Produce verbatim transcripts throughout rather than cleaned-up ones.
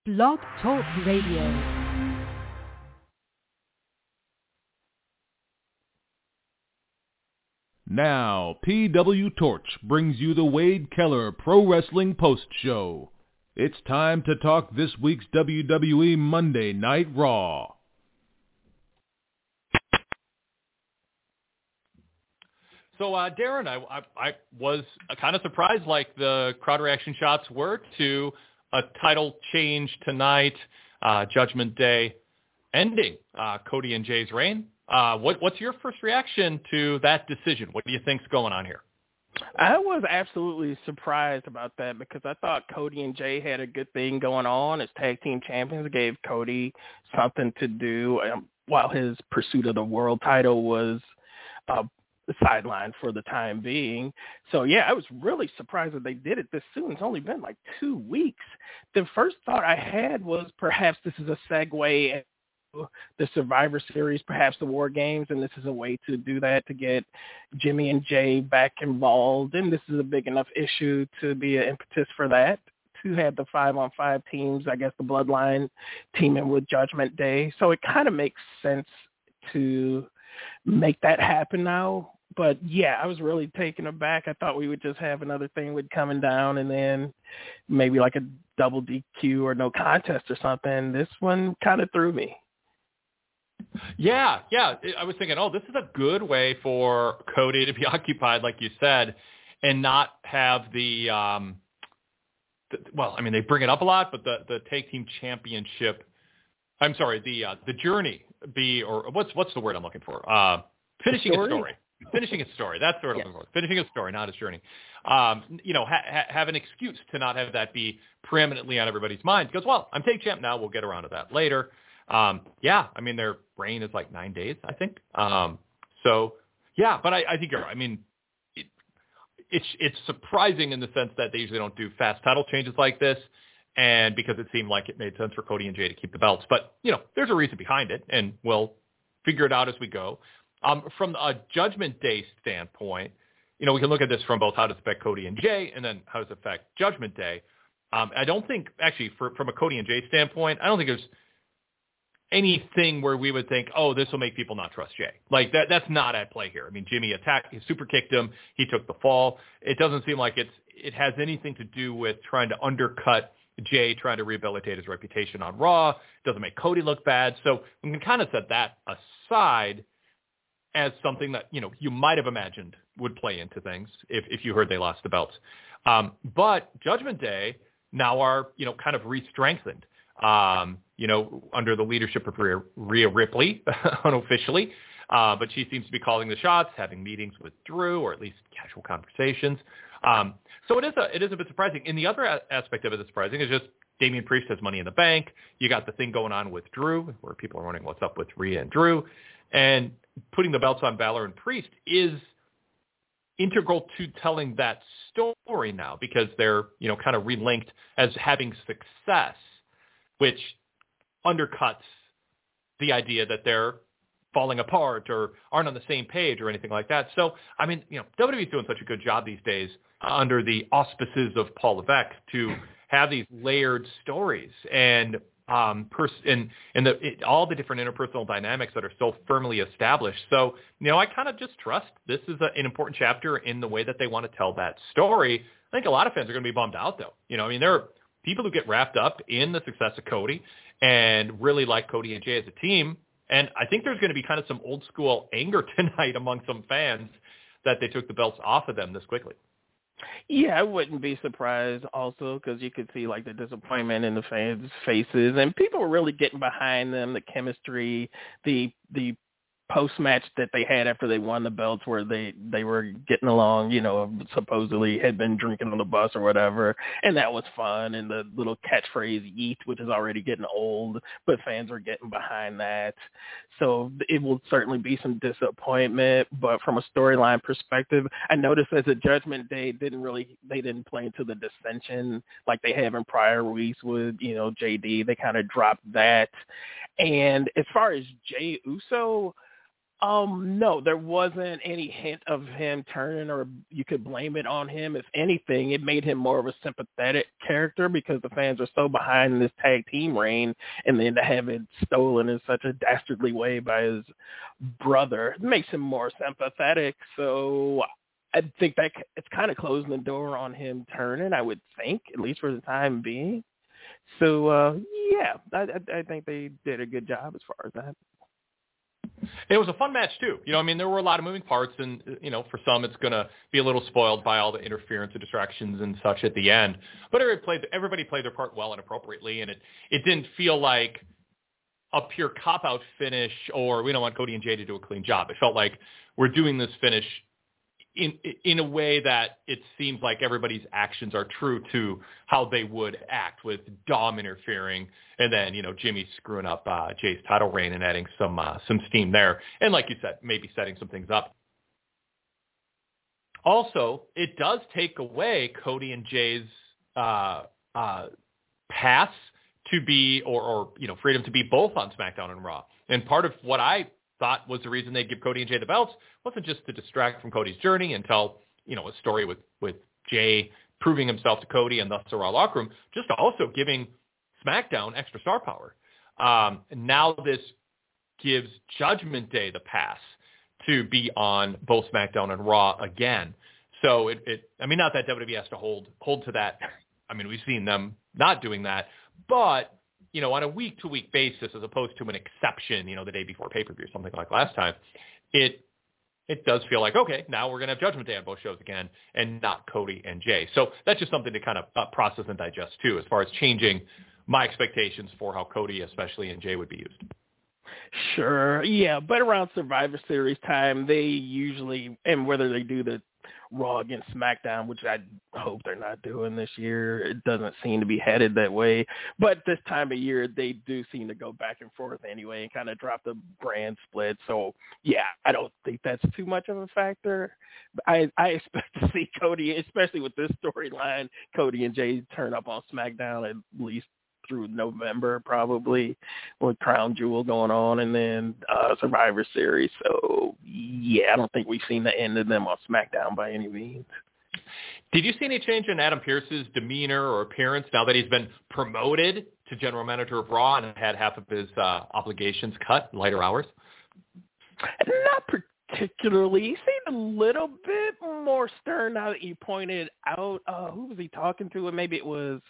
Blog Talk Radio. Now, P W Torch brings you the Wade Keller Pro Wrestling Post Show. It's time to talk this week's W W E Monday Night Raw. So, uh, Darren, I, I, I was kind of surprised, like the crowd reaction shots were, to a title change tonight, uh, Judgment Day ending uh, Cody and Jay's reign. Uh, what, what's your first reaction to that decision? What do you think's going on here? I was absolutely surprised about that because I thought Cody and Jay had a good thing going on as tag team champions. It gave Cody something to do um, while his pursuit of the world title was uh, sidelined for the time being. So, yeah, I was really surprised that they did it this soon. It's only been like two weeks. The first thought I had was perhaps this is a segue the Survivor Series, perhaps the War Games, and this is a way to do that, to get Jimmy and Jay back involved. And this is a big enough issue to be an impetus for that, to have the five-on-five teams, I guess the Bloodline teaming with Judgment Day. So it kind of makes sense to make that happen now. But, yeah, I was really taken aback. I thought we would just have another thing with coming down and then maybe like a double D Q or no contest or something. This one kind of threw me. Yeah, yeah. I was thinking, oh, this is a good way for Cody to be occupied, like you said, and not have the, um, the well, I mean, they bring it up a lot, but the, the tag team championship, I'm sorry, the uh, the journey be, or what's what's the word I'm looking for? Uh, finishing story? a story. Finishing a story. That's the word I'm Yes. looking for. Finishing a story, not a journey. Um, you know, ha- ha- have an excuse to not have that be preeminently on everybody's mind. Because, well, I'm tag champ now. We'll get around to that later. Um, yeah, I mean, their reign is like nine days, I think. Um, so, yeah, but I, I think you're right. I mean, it, it's it's surprising in the sense that they usually don't do fast title changes like this, and because it seemed like it made sense for Cody and Jay to keep the belts. But, you know, there's a reason behind it, and we'll figure it out as we go. Um, from a Judgment Day standpoint, you know, we can look at this from both how does it affect Cody and Jay, and then how does it affect Judgment Day. Um, I don't think, actually, for, from a Cody and Jay standpoint, I don't think there's anything where we would think, oh, this will make people not trust Jay. Like, that that's not at play here. I mean, Jimmy attacked, he super kicked him, he took the fall. It doesn't seem like it's it has anything to do with trying to undercut Jay, trying to rehabilitate his reputation on Raw. It doesn't make Cody look bad. So we can kind of set that aside as something that, you know, you might have imagined would play into things if, if you heard they lost the belts. Um, but Judgment Day now are, you know, kind of re-strengthened. Um, you know, under the leadership of Rhea, Rhea Ripley, unofficially. Uh, but she seems to be calling the shots, having meetings with Drew, or at least casual conversations. Um, so it is a it is a bit surprising. And the other a- aspect of it that's surprising is just Damian Priest has Money in the Bank. You got the thing going on with Drew, where people are wondering what's up with Rhea and Drew. And putting the belts on Balor and Priest is integral to telling that story now, because they're, you know, kind of relinked as having success, which undercuts the idea that they're falling apart or aren't on the same page or anything like that. So, I mean, you know, W W E is doing such a good job these days uh, under the auspices of Paul Levesque to have these layered stories and um, pers- and, and the, it, all the different interpersonal dynamics that are so firmly established. So, you know, I kind of just trust this is a, an important chapter in the way that they want to tell that story. I think a lot of fans are going to be bummed out, though. You know, I mean, there are people who get wrapped up in the success of Cody and really like Cody and Jay as a team. And I think there's going to be kind of some old school anger tonight among some fans that they took the belts off of them this quickly. Yeah, I wouldn't be surprised also because you could see like the disappointment in the fans' faces, and people were really getting behind them, the chemistry, the the post-match that they had after they won the belts where they, they were getting along, you know, supposedly had been drinking on the bus or whatever, and that was fun, and the little catchphrase, yeet, which is already getting old, but fans were getting behind that. So it will certainly be some disappointment, but from a storyline perspective, I noticed as a Judgment Day didn't really, they didn't play into the dissension like they have in prior weeks with, you know, J D. They kind of dropped that. And as far as Jey Uso, Um, no, there wasn't any hint of him turning, or you could blame it on him. If anything, it made him more of a sympathetic character because the fans are so behind this tag team reign, and then to have it stolen in such a dastardly way by his brother makes him more sympathetic. So I think that it's kind of closing the door on him turning, I would think, at least for the time being. So, uh, yeah, I, I think they did a good job as far as that. It was a fun match, too. You know, I mean, there were a lot of moving parts, and, you know, for some it's going to be a little spoiled by all the interference and distractions and such at the end. But everybody played, everybody played their part well and appropriately, and it, it didn't feel like a pure cop-out finish or we don't want Cody and Jay to do a clean job. It felt like we're doing this finish in in a way that it seems like everybody's actions are true to how they would act, with Dom interfering and then, you know, Jimmy screwing up uh, Jay's title reign and adding some uh, some steam there. And like you said, maybe setting some things up. Also, it does take away Cody and Jay's uh, uh, paths to be, or, or, you know, freedom to be both on SmackDown and Raw. And part of what I thought was the reason they'd give Cody and Jay the belts wasn't just to distract from Cody's journey and tell, you know, a story with, with Jay proving himself to Cody and thus the Raw locker room, just also giving SmackDown extra star power. Um, and now this gives Judgment Day the pass to be on both SmackDown and Raw again. So it, it I mean, not that W W E has to hold hold to that. I mean, we've seen them not doing that, but you know, on a week-to-week basis, as opposed to an exception, you know, the day before pay-per-view or something like last time, it it does feel like, okay, now we're going to have Judgment Day on both shows again and not Cody and Jay. So that's just something to kind of uh, process and digest, too, as far as changing my expectations for how Cody, especially, and Jay would be used. Sure, yeah, but around Survivor Series time, they usually, and whether they do the Raw against SmackDown, which I hope they're not doing this year. It doesn't seem to be headed that way. But this time of year, they do seem to go back and forth anyway and kind of drop the brand split. So, yeah, I don't think that's too much of a factor. I, I expect to see Cody, especially with this storyline, Cody and Jay turn up on SmackDown at least through November, probably, with Crown Jewel going on, and then uh, Survivor Series. So, yeah, I don't think we've seen the end of them on SmackDown by any means. Did you see any change in Adam Pearce's demeanor or appearance now that he's been promoted to general manager of Raw and had half of his uh, obligations cut, lighter hours? Not particularly. He seemed a little bit more stern now that you pointed out. Uh, who was he talking to? And maybe it was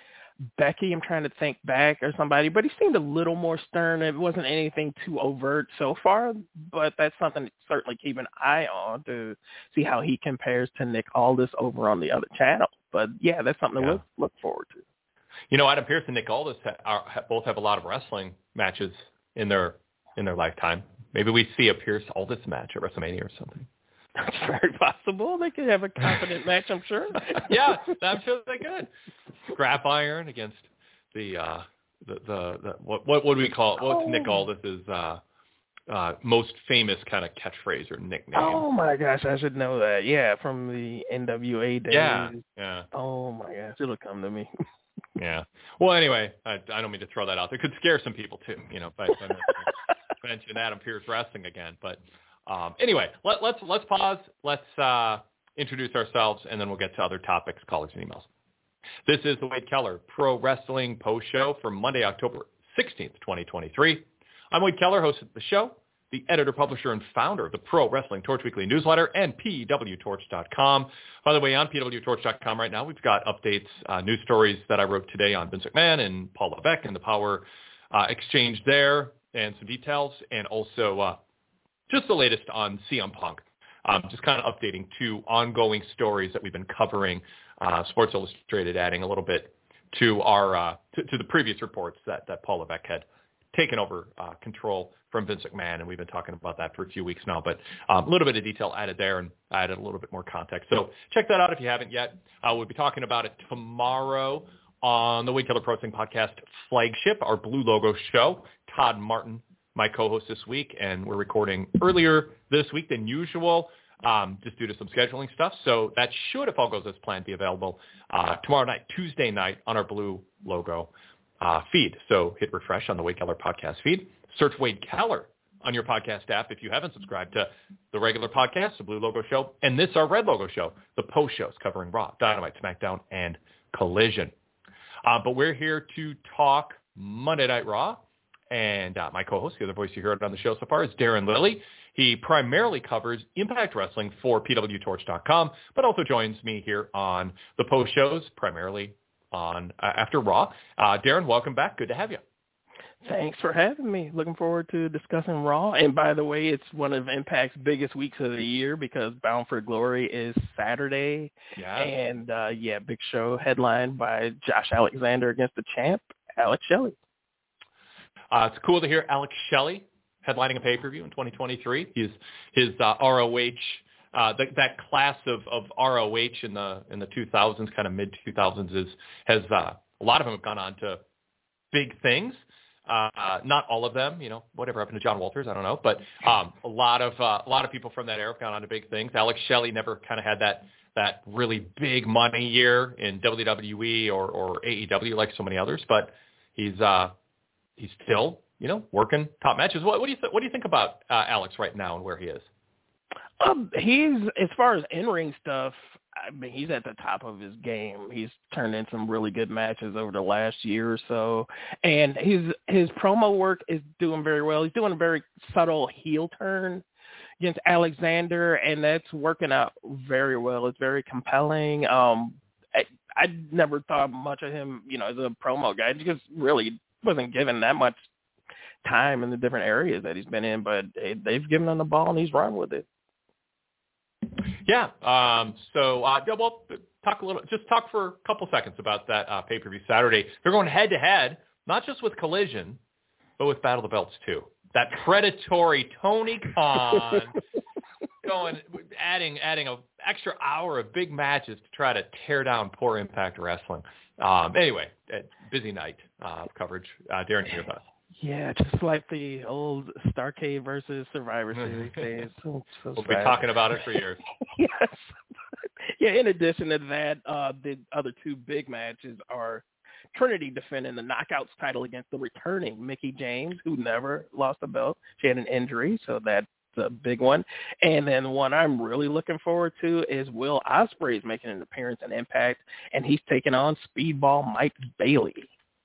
Becky, I'm trying to think back, or somebody, but he seemed a little more stern. It wasn't anything too overt so far, but that's something to certainly keep an eye on to see how he compares to Nick Aldis over on the other channel. But yeah, that's something yeah. to look, look forward to. You know, Adam Pearce and Nick Aldis ha- are, ha- both have a lot of wrestling matches in their in their lifetime. Maybe we see a Pearce Aldis match at WrestleMania or something. That's very possible. They could have a confident match, I'm sure. Yeah, I'm sure they could. Scrap iron against the uh, the, the the what what would we call it? What's oh. Nick Aldis's uh, uh, most famous kind of catchphrase or nickname? Oh my gosh, I should know that. Yeah, from the N W A days. Yeah, yeah. Oh my gosh, it'll come to me. Yeah. Well, anyway, I, I don't mean to throw that out there. It could scare some people too, you know, by mention Adam Pearce wrestling again, but. Um, anyway, let, let's let's pause. Let's uh, introduce ourselves, and then we'll get to other topics, callers, and emails. This is the Wade Keller Pro Wrestling Post Show for Monday, October sixteenth, twenty twenty-three. I'm Wade Keller, host of the show, the editor, publisher, and founder of the Pro Wrestling Torch Weekly newsletter and P W Torch dot com. By the way, on P W Torch dot com right now, we've got updates, uh, news stories that I wrote today on Vince McMahon and Paul Levesque and the power uh, exchange there, and some details, and also uh, just the latest on C M Punk, um, just kind of updating two ongoing stories that we've been covering. Uh, Sports Illustrated adding a little bit to our uh, to, to the previous reports that, that Paul Levesque had taken over uh, control from Vince McMahon, and we've been talking about that for a few weeks now. But um, a little bit of detail added there, and added a little bit more context. So check that out if you haven't yet. Uh, we'll be talking about it tomorrow on the Wade Keller Pro Wrestling Podcast flagship, our Blue Logo show. Todd Martin, my co-host this week, and we're recording earlier this week than usual, um, just due to some scheduling stuff. So that should, if all goes as planned, be available uh, tomorrow night, Tuesday night, on our Blue Logo uh, feed. So hit refresh on the Wade Keller podcast feed. Search Wade Keller on your podcast app if you haven't subscribed to the regular podcast, the Blue Logo Show, and this, our Red Logo Show, the post shows covering Raw, Dynamite, SmackDown, and Collision. Uh, but we're here to talk Monday Night Raw, and uh, my co-host, the other voice you heard on the show so far, is Darren Lilly. He primarily covers Impact Wrestling for P W Torch dot com, but also joins me here on the post shows, primarily on uh, after Raw. Uh, Darren, welcome back. Good to have you. Thanks for having me. Looking forward to discussing Raw. And by the way, it's one of Impact's biggest weeks of the year because Bound for Glory is Saturday. Yeah. And, uh, yeah, big show headlined by Josh Alexander against the champ, Alex Shelley. Uh, it's cool to hear Alex Shelley headlining a pay-per-view in twenty twenty-three. His, his uh, R O H, uh, the, that class of, of R O H in the in the two thousands, kind of mid two thousands, is has uh, a lot of them have gone on to big things. Uh, not all of them, you know, whatever happened to John Walters, I don't know. But um, a lot of uh, a lot of people from that era have gone on to big things. Alex Shelley never kind of had that that really big money year in W W E or, or A E W like so many others, but he's uh, he's still, you know, working top matches. What, what do you th- what do you think about uh, Alex right now and where he is? Um, he's, as far as in-ring stuff, I mean, he's at the top of his game. He's turned in some really good matches over the last year or so, and his his promo work is doing very well. He's doing a very subtle heel turn against Alexander, and that's working out very well. It's very compelling. Um, I, I never thought much of him, you know, as a promo guy, because really wasn't given that much time in the different areas that he's been in, but they, they've given him the ball, and he's run with it. Yeah. Um, so, uh, yeah, well, talk a little, just talk for a couple seconds about that uh, pay-per-view Saturday. They're going head-to-head, not just with Collision, but with Battle of the Belts too. That predatory Tony Khan going, adding, adding an extra hour of big matches to try to tear down poor Impact Wrestling. Um, anyway, busy night uh, coverage. Uh, Darren, your thoughts? Yeah, just like the old Starrcade versus Survivor Series days. So, so we'll sad. be talking about it for years. Yes. Yeah, in addition to that, uh, the other two big matches are Trinity defending the Knockouts title against the returning Mickie James, who never lost a belt. She had an injury, so that's a big one. And then one I'm really looking forward to is Will Ospreay's making an appearance in Impact, and he's taking on Speedball Mike Bailey.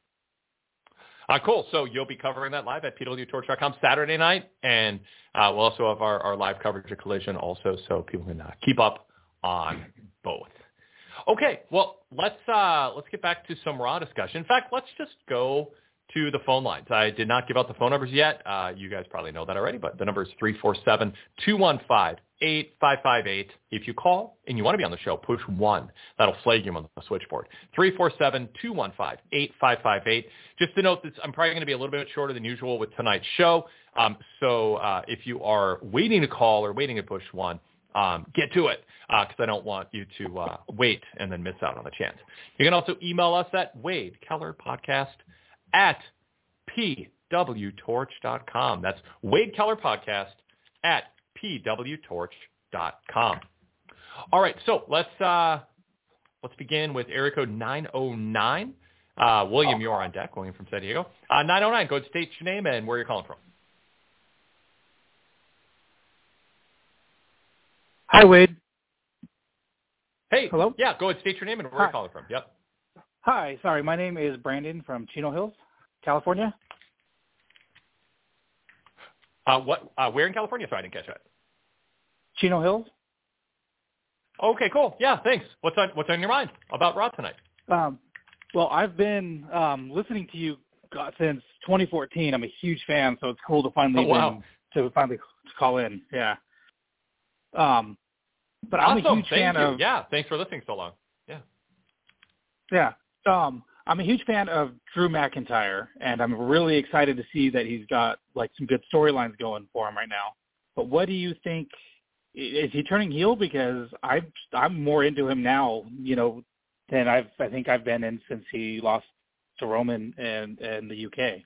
Uh, cool. So you'll be covering that live at P W Torch dot com Saturday night, and uh, we'll also have our, our live coverage of Collision also, so people can uh, keep up on both. Okay, well, let's uh, let's get back to some Raw discussion. In fact, let's just go to the phone lines. I did not give out the phone numbers yet. Uh, you guys probably know that already, but the number is three four seven, two one five, eight five five eight. If you call and you want to be on the show, push one. That'll flag you on the switchboard. three four seven, two one five, eight five five eight. Just to note, this, I'm probably going to be a little bit shorter than usual with tonight's show. Um, so uh, if you are waiting to call or waiting to push one, um, get to it, because uh, I don't want you to uh, wait and then miss out on the chance. You can also email us at Wade Keller Podcast at P W Torch dot com. That's Wade Keller Podcast at P W Torch dot com. All right, so let's uh, let's begin with area code nine oh nine. Uh, William, you're on deck. William from San Diego. Uh, nine oh nine, go ahead and state your name and where you're calling from. Hi, Wade. Hey. Hello? Yeah, go ahead and state your name and where Hi. you're calling from. Yep. Hi, sorry, my name is Brandon from Chino Hills, California. Uh, what? Uh, where in California? Sorry, I didn't catch that. Chino Hills. Okay, cool. Yeah, thanks. What's on What's on your mind about Raw tonight? Um, well, I've been um, listening to you God, since twenty fourteen. I'm a huge fan, so it's cool to finally Oh, wow. been, to finally call in. Yeah. Um, but Awesome. I'm a huge Thank fan you. of. Yeah, thanks for listening so long. Yeah. Yeah. Um, I'm a huge fan of Drew McIntyre, and I'm really excited to see that he's got like some good storylines going for him right now. But what do you think? Is he turning heel? Because I'm I'm more into him now, you know, than I've I think I've been in since he lost to Roman in in the U K.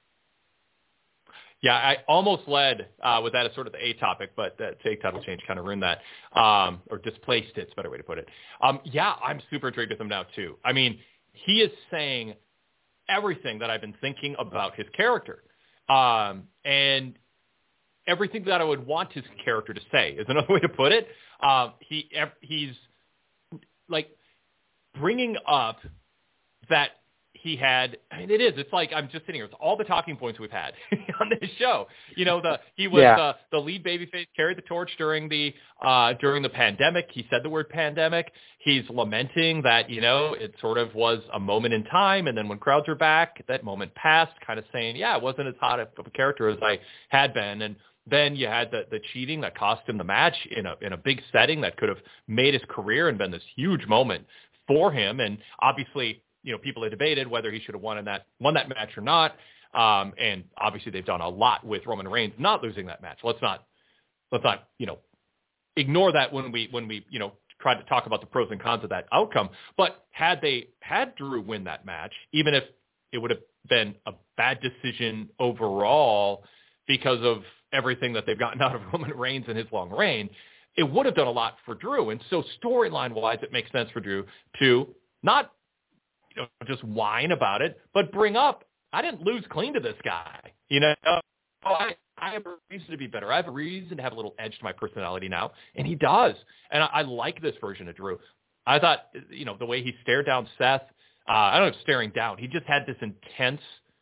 Yeah, I almost led uh, with that as sort of the A topic, but that take title change kind of ruined that, um, or displaced it. It's a better way to put it. Um, yeah, I'm super intrigued with him now too. I mean, he is saying everything that I've been thinking about his character, um, and everything that I would want his character to say is another way to put it. Uh, he he's like bringing up that he had, I mean, it is, it's like, I'm just sitting here with all the talking points we've had on this show. You know, the, he was yeah. the, the lead babyface, carried the torch during the, uh, during the pandemic. He said the word pandemic. He's lamenting that, you know, it sort of was a moment in time. And then when crowds are back, that moment passed, kind of saying, yeah, it wasn't as hot of a character as I had been. And then you had the, the cheating that cost him the match in a, in a big setting that could have made his career and been this huge moment for him. And obviously, you know, people have debated whether he should have won in that won that match or not. Um, and obviously they've done a lot with Roman Reigns not losing that match. Let's not, let's not, you know, ignore that when we, when we, you know, try to talk about the pros and cons of that outcome. But had they had Drew win that match, even if it would have been a bad decision overall because of everything that they've gotten out of Roman Reigns and his long reign, it would have done a lot for Drew. And so storyline wise, it makes sense for Drew to not, you know, just whine about it, but bring up, I didn't lose clean to this guy. You know, oh, I, I have a reason to be better. I have a reason to have a little edge to my personality now, and he does. And I, I like this version of Drew. I thought, you know, the way he stared down Seth, uh, I don't know if staring down, he just had this intense,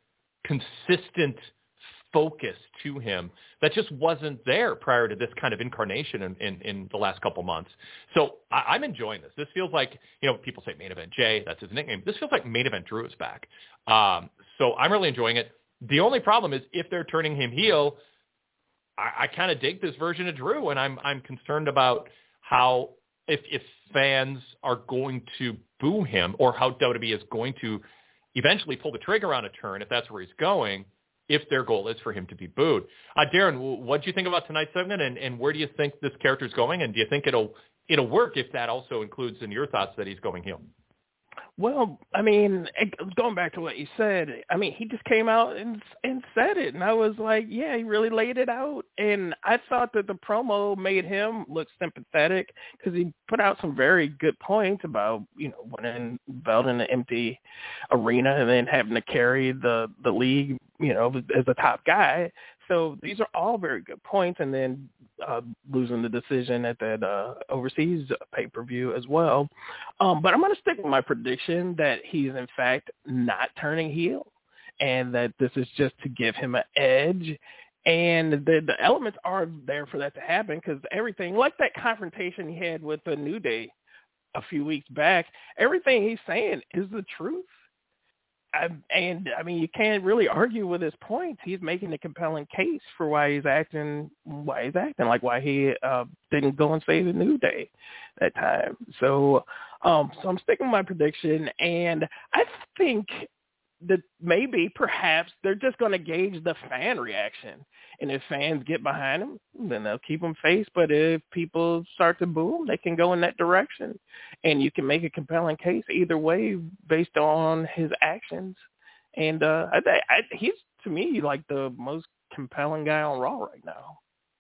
consistent focus to him that just wasn't there prior to this kind of incarnation in, in, in the last couple months. So I, I'm enjoying this. This feels like, you know, people say Main Event Jay, that's his nickname. This feels like Main Event Drew is back. Um, so I'm really enjoying it. The only problem is if they're turning him heel, I, I kind of dig this version of Drew, and I'm I'm concerned about how if if fans are going to boo him or how W W E is going to eventually pull the trigger on a turn if that's where he's going, if their goal is for him to be booed. Uh, Darren, what do you think about tonight's segment, and, and where do you think this character is going, and do you think it'll it'll work if that also includes in your thoughts that he's going heel? Well, I mean, going back to what you said, I mean, he just came out and and said it, and I was like, yeah, he really laid it out. And I thought that the promo made him look sympathetic because he put out some very good points about, you know, winning belt in an empty arena and then having to carry the, the league, you know, as a top guy. So these are all very good points. And then uh, losing the decision at that uh, overseas pay-per-view as well. Um, but I'm going to stick with my prediction that he's, in fact, not turning heel and that this is just to give him an edge. And the, the elements are there for that to happen because everything, like that confrontation he had with the New Day a few weeks back, everything he's saying is the truth. I, and, I mean, you can't really argue with his points. He's making a compelling case for why he's acting, why he's acting, like why he uh, didn't go and save the New Day that time. So, um, so I'm sticking with my prediction, and I think that maybe, perhaps, they're just going to gauge the fan reaction. And if fans get behind him, then they'll keep him face. But if people start to boo him, they can go in that direction. And you can make a compelling case either way based on his actions. And uh, I, I, he's, to me, like the most compelling guy on Raw right now.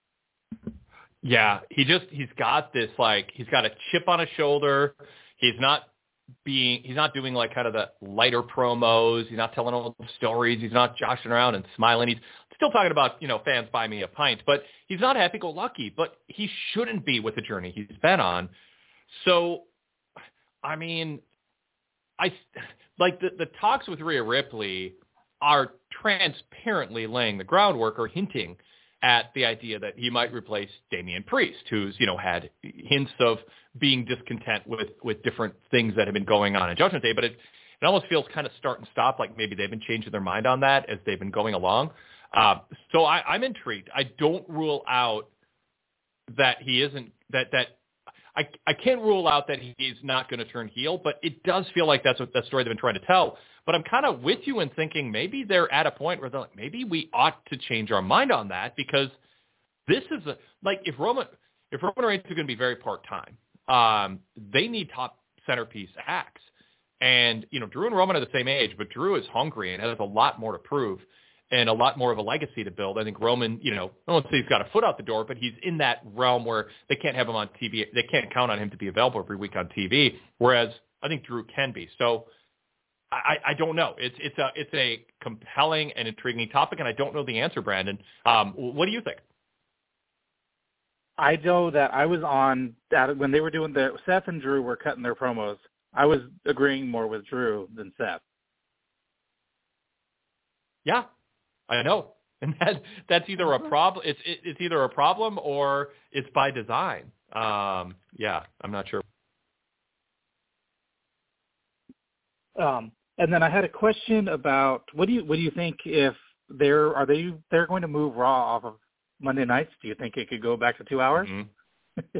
Yeah, he just, he's got this, like, he's got a chip on his shoulder. He's not being, he's not doing like kind of the lighter promos. He's not telling all the stories. He's not joshing around and smiling. He's still talking about, you know, fans buy me a pint, but he's not happy-go-lucky, but he shouldn't be with the journey he's been on. So, I mean, I, like the, the talks with Rhea Ripley are transparently laying the groundwork or hinting at the idea that he might replace Damian Priest, who's, you know, had hints of being discontent with, with different things that have been going on in Judgment Day, but it, it almost feels kind of start and stop, like maybe they've been changing their mind on that as they've been going along. Uh, so I, I'm intrigued. I don't rule out that he isn't, that, that I, I can't rule out that he's not going to turn heel, but it does feel like that's what that story they've been trying to tell. But I'm kind of with you in thinking maybe they're at a point where they're like, maybe we ought to change our mind on that, because this is a, like if Roman, if Roman Reigns is going to be very part-time, um, they need top centerpiece acts. And, you know, Drew and Roman are the same age, but Drew is hungry and has a lot more to prove and a lot more of a legacy to build. I think Roman, you know, I don't say he's got a foot out the door, but he's in that realm where they can't have him on T V. They can't count on him to be available every week on T V, whereas I think Drew can be. So I, I don't know. It's it's a it's a compelling and intriguing topic, and I don't know the answer, Brandon. Um, what do you think? I know that I was on that when they were doing the Seth and Drew were cutting their promos. I was agreeing more with Drew than Seth. Yeah, I know, and that that's either a problem. It's it, it's either a problem or it's by design. Um, yeah, I'm not sure. Um, and then I had a question about what do you what do you think if they're are they they're going to move Raw off of Monday nights? Do you think it could go back to two hours? Mm-hmm.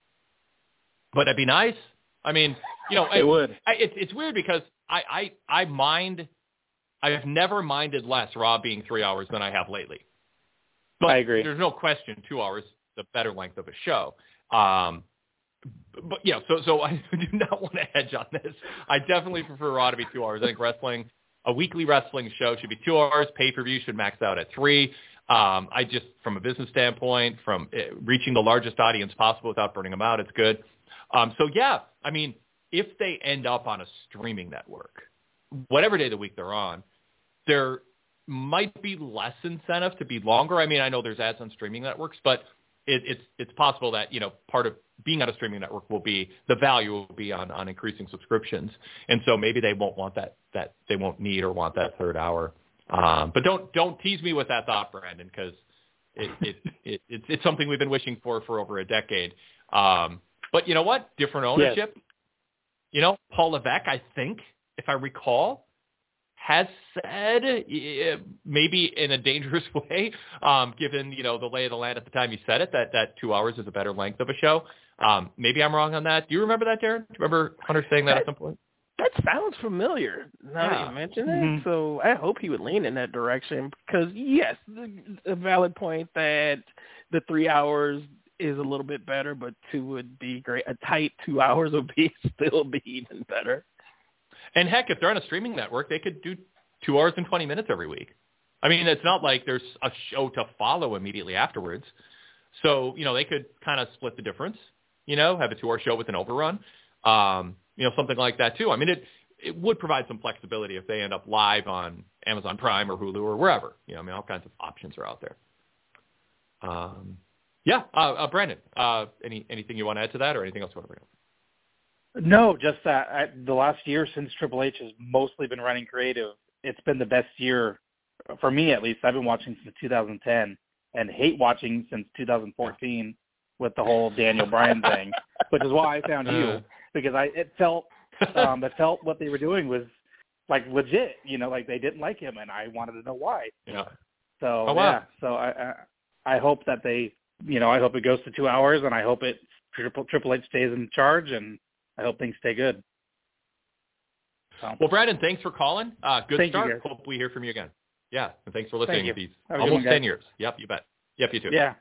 But that'd be nice. I mean, you know, it I, would. I, it's it's weird because I, I I mind. I've never minded less Raw being three hours than I have lately. But I agree. There's no question two hours is the better length of a show. Um, but yeah, so so I do not want to hedge on this. I definitely prefer Raw to be two hours. I think wrestling, a weekly wrestling show should be two hours. Pay-per-view should max out at three. Um, I just, from a business standpoint, from uh, reaching the largest audience possible without burning them out, it's good. Um, so yeah, I mean, if they end up on a streaming network, whatever day of the week they're on, there might be less incentive to be longer. I mean, I know there's ads on streaming networks, but it, it's it's possible that, you know, part of being on a streaming network will be the value will be on, on increasing subscriptions. And so maybe they won't want that, that they won't need or want that third hour. Um, but don't don't tease me with that thought, Brandon, because it, it, it, it, it's something we've been wishing for for over a decade. Um, but you know what? Different ownership. Yes. You know, Paul Levesque, I think, if I recall, has said, maybe in a dangerous way, um, given, you know, the lay of the land at the time he said it, that, that two hours is a better length of a show. Um, maybe I'm wrong on that. Do you remember that, Darren? Do you remember Hunter saying that, that at some point? That sounds familiar now that yeah. you mention mm-hmm. it. So I hope he would lean in that direction because, yes, a valid point that the three hours is a little bit better, but two would be great. A tight two hours would be still be even better. And heck, if they're on a streaming network, they could do two hours and twenty minutes every week. I mean, it's not like there's a show to follow immediately afterwards. So, you know, they could kind of split the difference, you know, have a two-hour show with an overrun, um, you know, something like that too. I mean, it it would provide some flexibility if they end up live on Amazon Prime or Hulu or wherever. You know, I mean, all kinds of options are out there. Um, yeah, uh, uh, Brandon, uh, any anything you want to add to that or anything else you want to bring up? No, just that I, the last year since Triple H has mostly been running creative, it's been the best year for me at least. I've been watching since two thousand ten and hate watching since two thousand fourteen with the whole Daniel Bryan thing, which is why I found you because I it felt um, it felt what they were doing was like legit, you know, like they didn't like him and I wanted to know why. Yeah. So oh, wow. yeah, so I, I I hope that they, you know, I hope it goes to two hours and I hope it Triple Triple H stays in charge and I hope things stay good. So. Well, Brandon, thanks for calling. Uh, good Thank start. You Hope we hear from you again. Yeah, and thanks for listening Thank these one, almost ten years. Yep, you bet. Yep, you too. Yeah.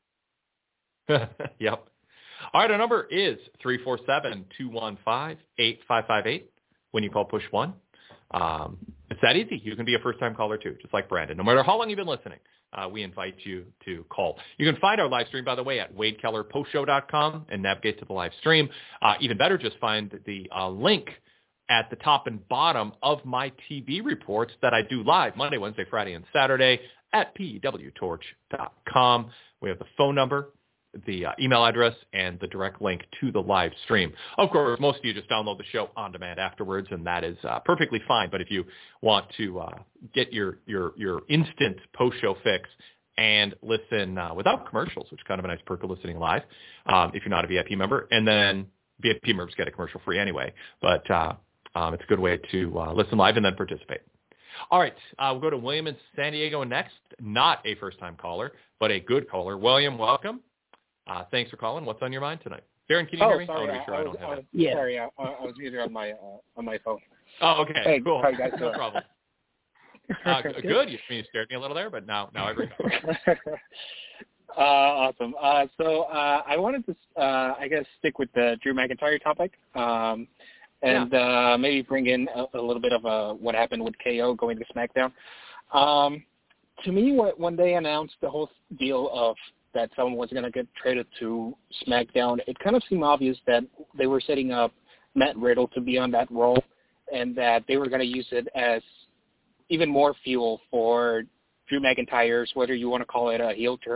Yep. All right, our number is three four seven, two one five, eight five five eight. When you call, push one. Um, it's that easy. You can be a first-time caller, too, just like Brandon. No matter how long you've been listening, uh, we invite you to call. You can find our live stream, by the way, at wade keller post show dot com and navigate to the live stream. Uh, even better, just find the uh, link at the top and bottom of my T V reports that I do live Monday, Wednesday, Friday, and Saturday at p w torch dot com. We have the phone number, the uh, email address, and the direct link to the live stream. Of course, most of you just download the show on demand afterwards, and that is uh, perfectly fine. But if you want to uh, get your, your, your instant post-show fix and listen uh, without commercials, which is kind of a nice perk of listening live, um, if you're not a V I P member, and then V I P members get a commercial free anyway. But uh, um, it's a good way to uh, listen live and then participate. All right, uh, we'll go to William in San Diego next. Not a first-time caller, but a good caller. William, welcome. Uh, thanks for calling. What's on your mind tonight? Darren, can you oh, hear me? Sorry, I want to make sure I, I, I was, don't have I it. was, Yeah. Sorry, I, I was muted on my uh, on my phone. Oh, okay. Hey, cool. how you guys No doing? problem. Uh, good. good. You, you scared me a little there, but now, now I remember. uh, awesome. Uh, so uh, I wanted to, uh, I guess, stick with the Drew McIntyre topic, um, and yeah. uh, maybe bring in a, a little bit of uh, what happened with K O going to SmackDown. Um, to me, when they announced the whole deal of that someone was going to get traded to SmackDown, it kind of seemed obvious that they were setting up Matt Riddle to be on that role and that they were going to use it as even more fuel for Drew McIntyre's, whether you want to call it a heel turn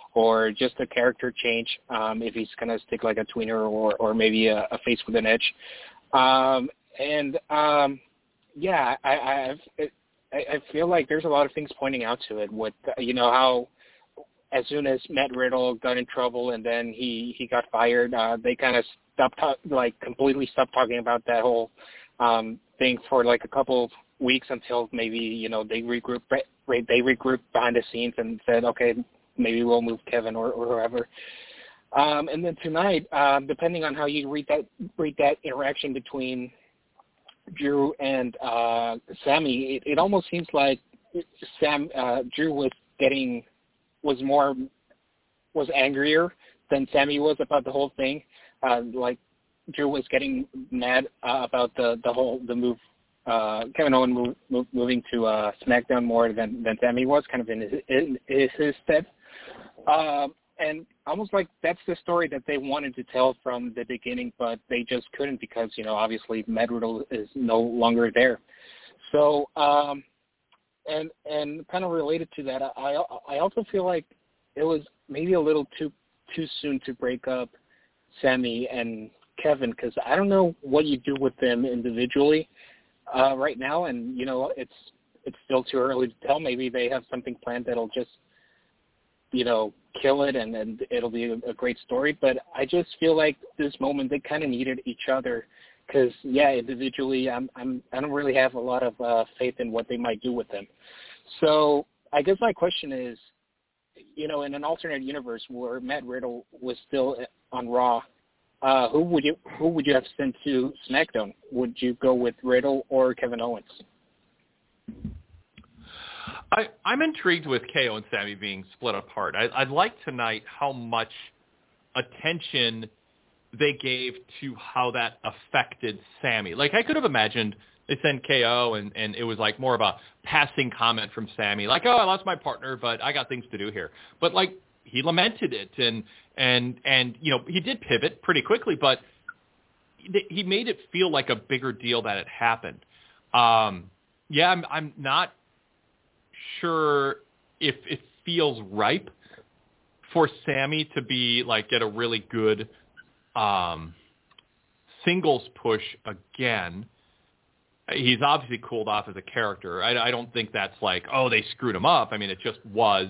or just a character change um, if he's going to stick like a tweener or, or maybe a, a face with an edge. Um, and, um, yeah, I, I, I've, I, I feel like there's a lot of things pointing out to it with, you know, how as soon as Matt Riddle got in trouble and then he, he got fired, uh, they kind of stopped, talk, like completely stopped talking about that whole um, thing for like a couple of weeks until maybe, you know, they regrouped, they regrouped behind the scenes and said, okay, maybe we'll move Kevin or, or whoever. Um, and then tonight, uh, depending on how you read that, read that interaction between Drew and uh, Sammy, it, it almost seems like Sam, uh, Drew was getting, was more, was angrier than Sammy was about the whole thing. Uh, like Drew was getting mad uh, about the, the whole, the move, uh, Kevin Owens move, move, moving to uh, SmackDown more than, than Sammy was, kind of in his, in his, his stead. Um, and almost like that's the story that they wanted to tell from the beginning, but they just couldn't because, you know, obviously Matt Riddle is no longer there. So, um, and and kind of related to that, I I also feel like it was maybe a little too too soon to break up Sammy and Kevin because I don't know what you do with them individually uh, right now, and you know it's it's still too early to tell. Maybe they have something planned that'll just, you know, kill it and, and it'll be a, a great story. But I just feel like this moment they kind of needed each other because, yeah, individually I'm, I'm, I don't really have a lot of uh, faith in what they might do with them. So I guess my question is, you know, in an alternate universe where Matt Riddle was still on Raw, uh, who would you who would you have sent to SmackDown? Would you go with Riddle or Kevin Owens? I, I'm intrigued with K O and Sammy being split apart. I, I'd like tonight how much attention they gave to how that affected Sammy. Like, I could have imagined they sent K O and, and it was like more of a passing comment from Sammy, like, oh, I lost my partner, but I got things to do here. But, like, he lamented it, and, and, and you know, he did pivot pretty quickly, but he made it feel like a bigger deal that it happened. Um, yeah, I'm, I'm not sure if it feels ripe for Sammy to be like get a really good um, singles push again. He's obviously cooled off as a character. I, I don't think that's like, oh, they screwed him up. I mean, it just was.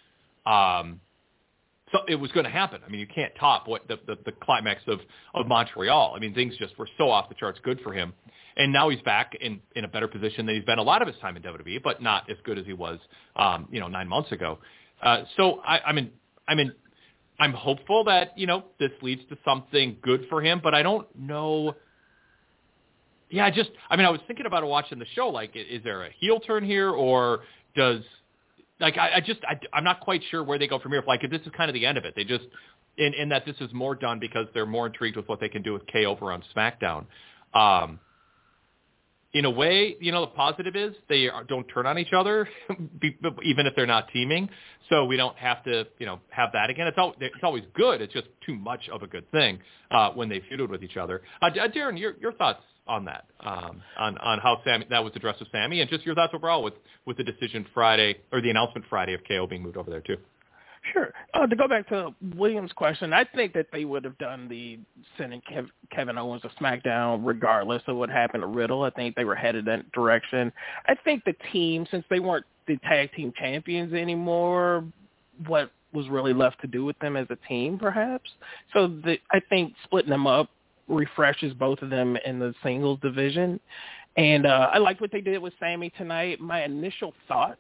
Um, so it was going to happen. I mean, you can't top what the, the, the climax of, of Montreal. I mean, things just were so off the charts good for him. And now he's back in, in a better position than he's been a lot of his time in W W E, but not as good as he was, um, you know, nine months ago. Uh, so I, I mean, I mean, I'm hopeful that, you know, this leads to something good for him, but I don't know. Yeah, I just, I mean, I was thinking about it watching the show. Like, is there a heel turn here, or does, like, I, I just, I, I'm not quite sure where they go from here. Like, if this is kind of the end of it, they just, in, in that this is more done because they're more intrigued with what they can do with K over on SmackDown. Um, In a way, you know, the positive is they don't turn on each other, even if they're not teaming. So we don't have to, you know, have that again. It's, al- it's always good. It's just too much of a good thing uh, when they feuded with each other. Uh, Darren, your your thoughts on that, um, on on how Sammy, that was addressed with Sammy, and just your thoughts overall with, with the decision Friday or the announcement Friday of K O being moved over there too. Sure. Uh, to go back to William's question, I think that they would have done the sending Kev- Kevin Owens to SmackDown regardless of what happened to Riddle. I think they were headed that direction. I think the team, since they weren't the tag team champions anymore, what was really left to do with them as a team, perhaps? So the, I think splitting them up refreshes both of them in the singles division. And uh, I liked what they did with Sammy tonight. My initial thoughts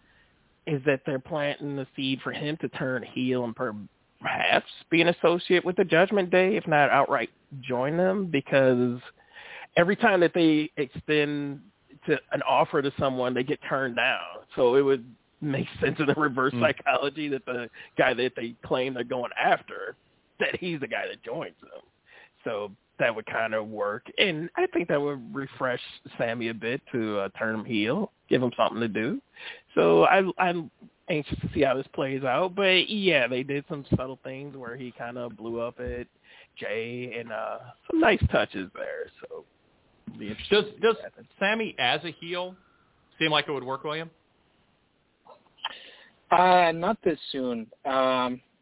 is that they're planting the seed for him to turn heel and perhaps be an associate with the Judgment Day, if not outright join them, because every time that they extend to an offer to someone, they get turned down. So it would make sense in the reverse mm. psychology that the guy that they claim they're going after, that he's the guy that joins them. So that would kind of work. And I think that would refresh Sammy a bit to uh, turn him heel, give him something to do. So I, I'm anxious to see how this plays out. But, yeah, they did some subtle things where he kind of blew up at Jay and uh, some nice touches there. So be interesting. Does, does Sammy as a heel seem like it would work, William? Uh, not this soon. Um,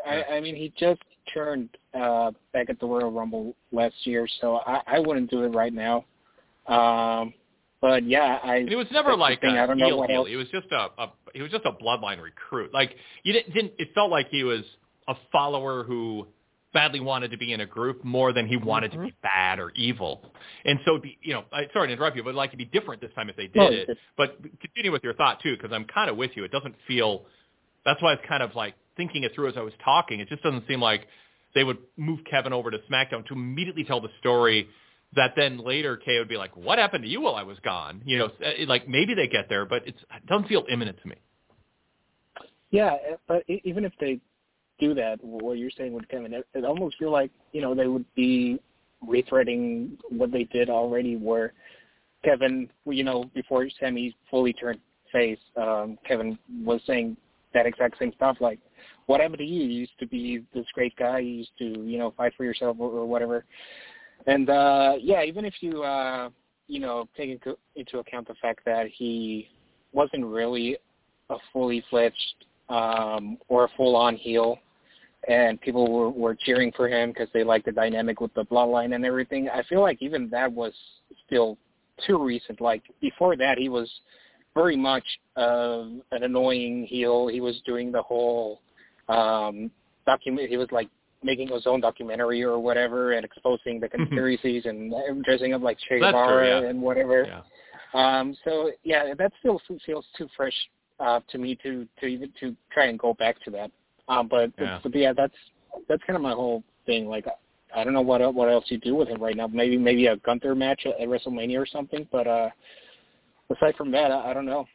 I, I mean, he just turned uh, back at the Royal Rumble last year, so I, I wouldn't do it right now. Um, but yeah, I. And it was never like thing, a I don't heel know what heel. else. He was just a, a he was just a bloodline recruit. Like you didn't, didn't. It felt like he was a follower who badly wanted to be in a group more than he wanted Mm-hmm. to be bad or evil. And so, it'd be, you know, I, sorry to interrupt you, but I'd like to be different this time if they did No, it. But continue with your thought too, because I'm kind of with you. It doesn't feel. That's why it's kind of like thinking it through as I was talking. It just doesn't seem like they would move Kevin over to SmackDown to immediately tell the story that then later Kay would be like, what happened to you while I was gone? You know, like maybe they get there, but it's, it doesn't feel imminent to me. Yeah, but even if they do that, what you're saying with Kevin, it, it almost feel like, you know, they would be retreading what they did already, where Kevin, you know, before Sami fully turned face, um, Kevin was saying that exact same stuff, like, what happened to you? You used to be this great guy. You used to, you know, fight for yourself or, or whatever. And, uh, yeah, even if you, uh, you know, take into, into account the fact that he wasn't really a fully fledged um, or a full-on heel, and people were, were cheering for him because they liked the dynamic with the bloodline and everything, I feel like even that was still too recent. Like, before that, he was very much uh, an annoying heel. He was doing the whole um, document. He was, like, making his own documentary or whatever and exposing the conspiracies and dressing up like Che Guevara yeah. and whatever. Yeah. Um, so, yeah, that still feels too fresh uh, to me to, to even to try and go back to that. Um, but, yeah. but, yeah, that's that's kind of my whole thing. Like, I don't know what what else you do with him right now. Maybe maybe a Gunther match at, at WrestleMania or something. But uh, aside from that, I, I don't know.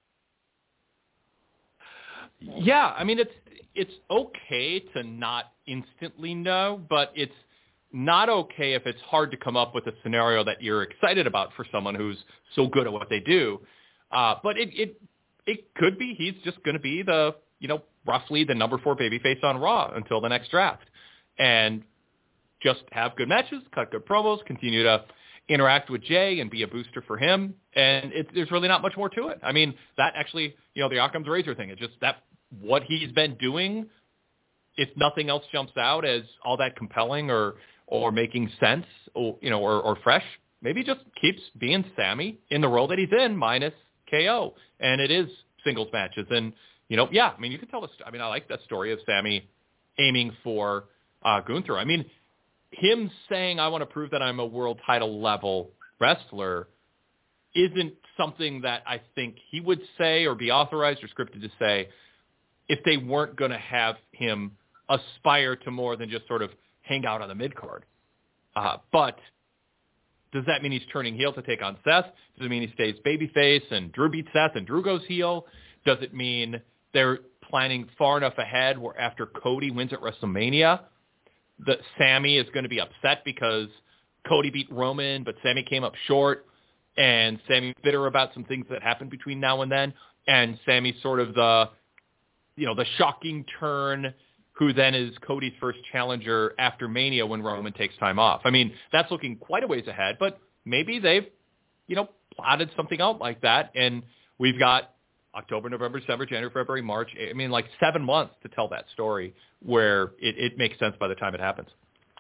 Yeah, I mean, it's it's okay to not instantly know, but it's not okay if it's hard to come up with a scenario that you're excited about for someone who's so good at what they do. Uh, but it, it it could be he's just going to be the, you know, roughly the number four babyface on Raw until the next draft. And just have good matches, cut good promos, continue to interact with Jay and be a booster for him. And it, there's really not much more to it. I mean, that actually, you know, the Occam's razor thing, it's just that what he's been doing, if nothing else jumps out as all that compelling or, or making sense or, you know, or, or fresh, maybe just keeps being Sami in the role that he's in minus K O. And it is singles matches. And, you know, yeah, I mean, you could tell this. I mean, I like that story of Sami aiming for uh, Gunther. I mean, him saying, I want to prove that I'm a world title level wrestler isn't something that I think he would say or be authorized or scripted to say if they weren't going to have him aspire to more than just sort of hang out on the mid-card. Uh, but does that mean he's turning heel to take on Seth? Does it mean he stays babyface and Drew beats Seth and Drew goes heel? Does it mean they're planning far enough ahead where after Cody wins at WrestleMania, that Sami is going to be upset because Cody beat Roman, but Sami came up short, and Sami's bitter about some things that happened between now and then, and Sami's sort of the, you know, the shocking turn who then is Cody's first challenger after Mania when Roman takes time off. I mean, that's looking quite a ways ahead, but maybe they've, you know, plotted something out like that, and we've got October, November, December, January, February, March. I mean, like seven months to tell that story where it, it makes sense by the time it happens.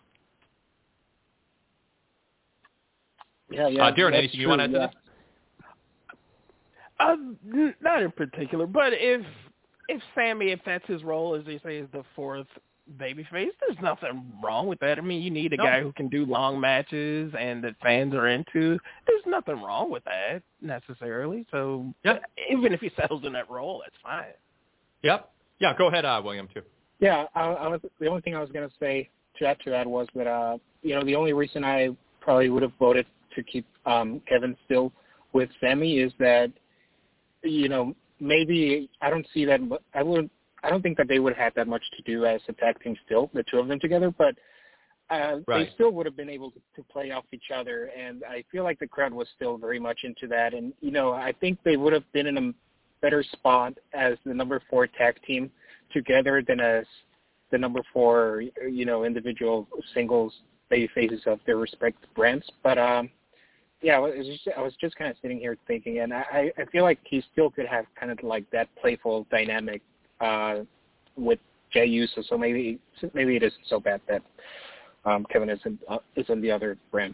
Yeah, yeah. Uh, Darren, anything true, you want to add yeah. to this? Uh, n- not in particular, but if if Sami, if that's his role, as they say, is the fourth babyface, there's nothing wrong with that. I mean, you need a No. guy who can do long matches and that fans are into. There's nothing wrong with that necessarily. So Yeah. even if he settles in that role, that's fine. Yep. Yeah, go ahead, uh, William, too. Yeah, I, I was, the only thing I was going to say to add to that was that, uh, you know, the only reason I probably would have voted to keep um, Kevin still with Sami is that, you know, maybe I don't see that. I wouldn't. I don't think that they would have had that much to do as a tag team still, the two of them together. But uh, Right. they still would have been able to, to play off each other, and I feel like the crowd was still very much into that. And you know, I think they would have been in a better spot as the number four tag team together than as the number four, you know, individual singles baby faces of their respective brands. But um, yeah, I was just, I was just kind of sitting here thinking, and I, I feel like he still could have kind of like that playful dynamic uh, with Jey Uso, so maybe maybe it isn't so bad that um, Kevin is in, uh, is in the other brand.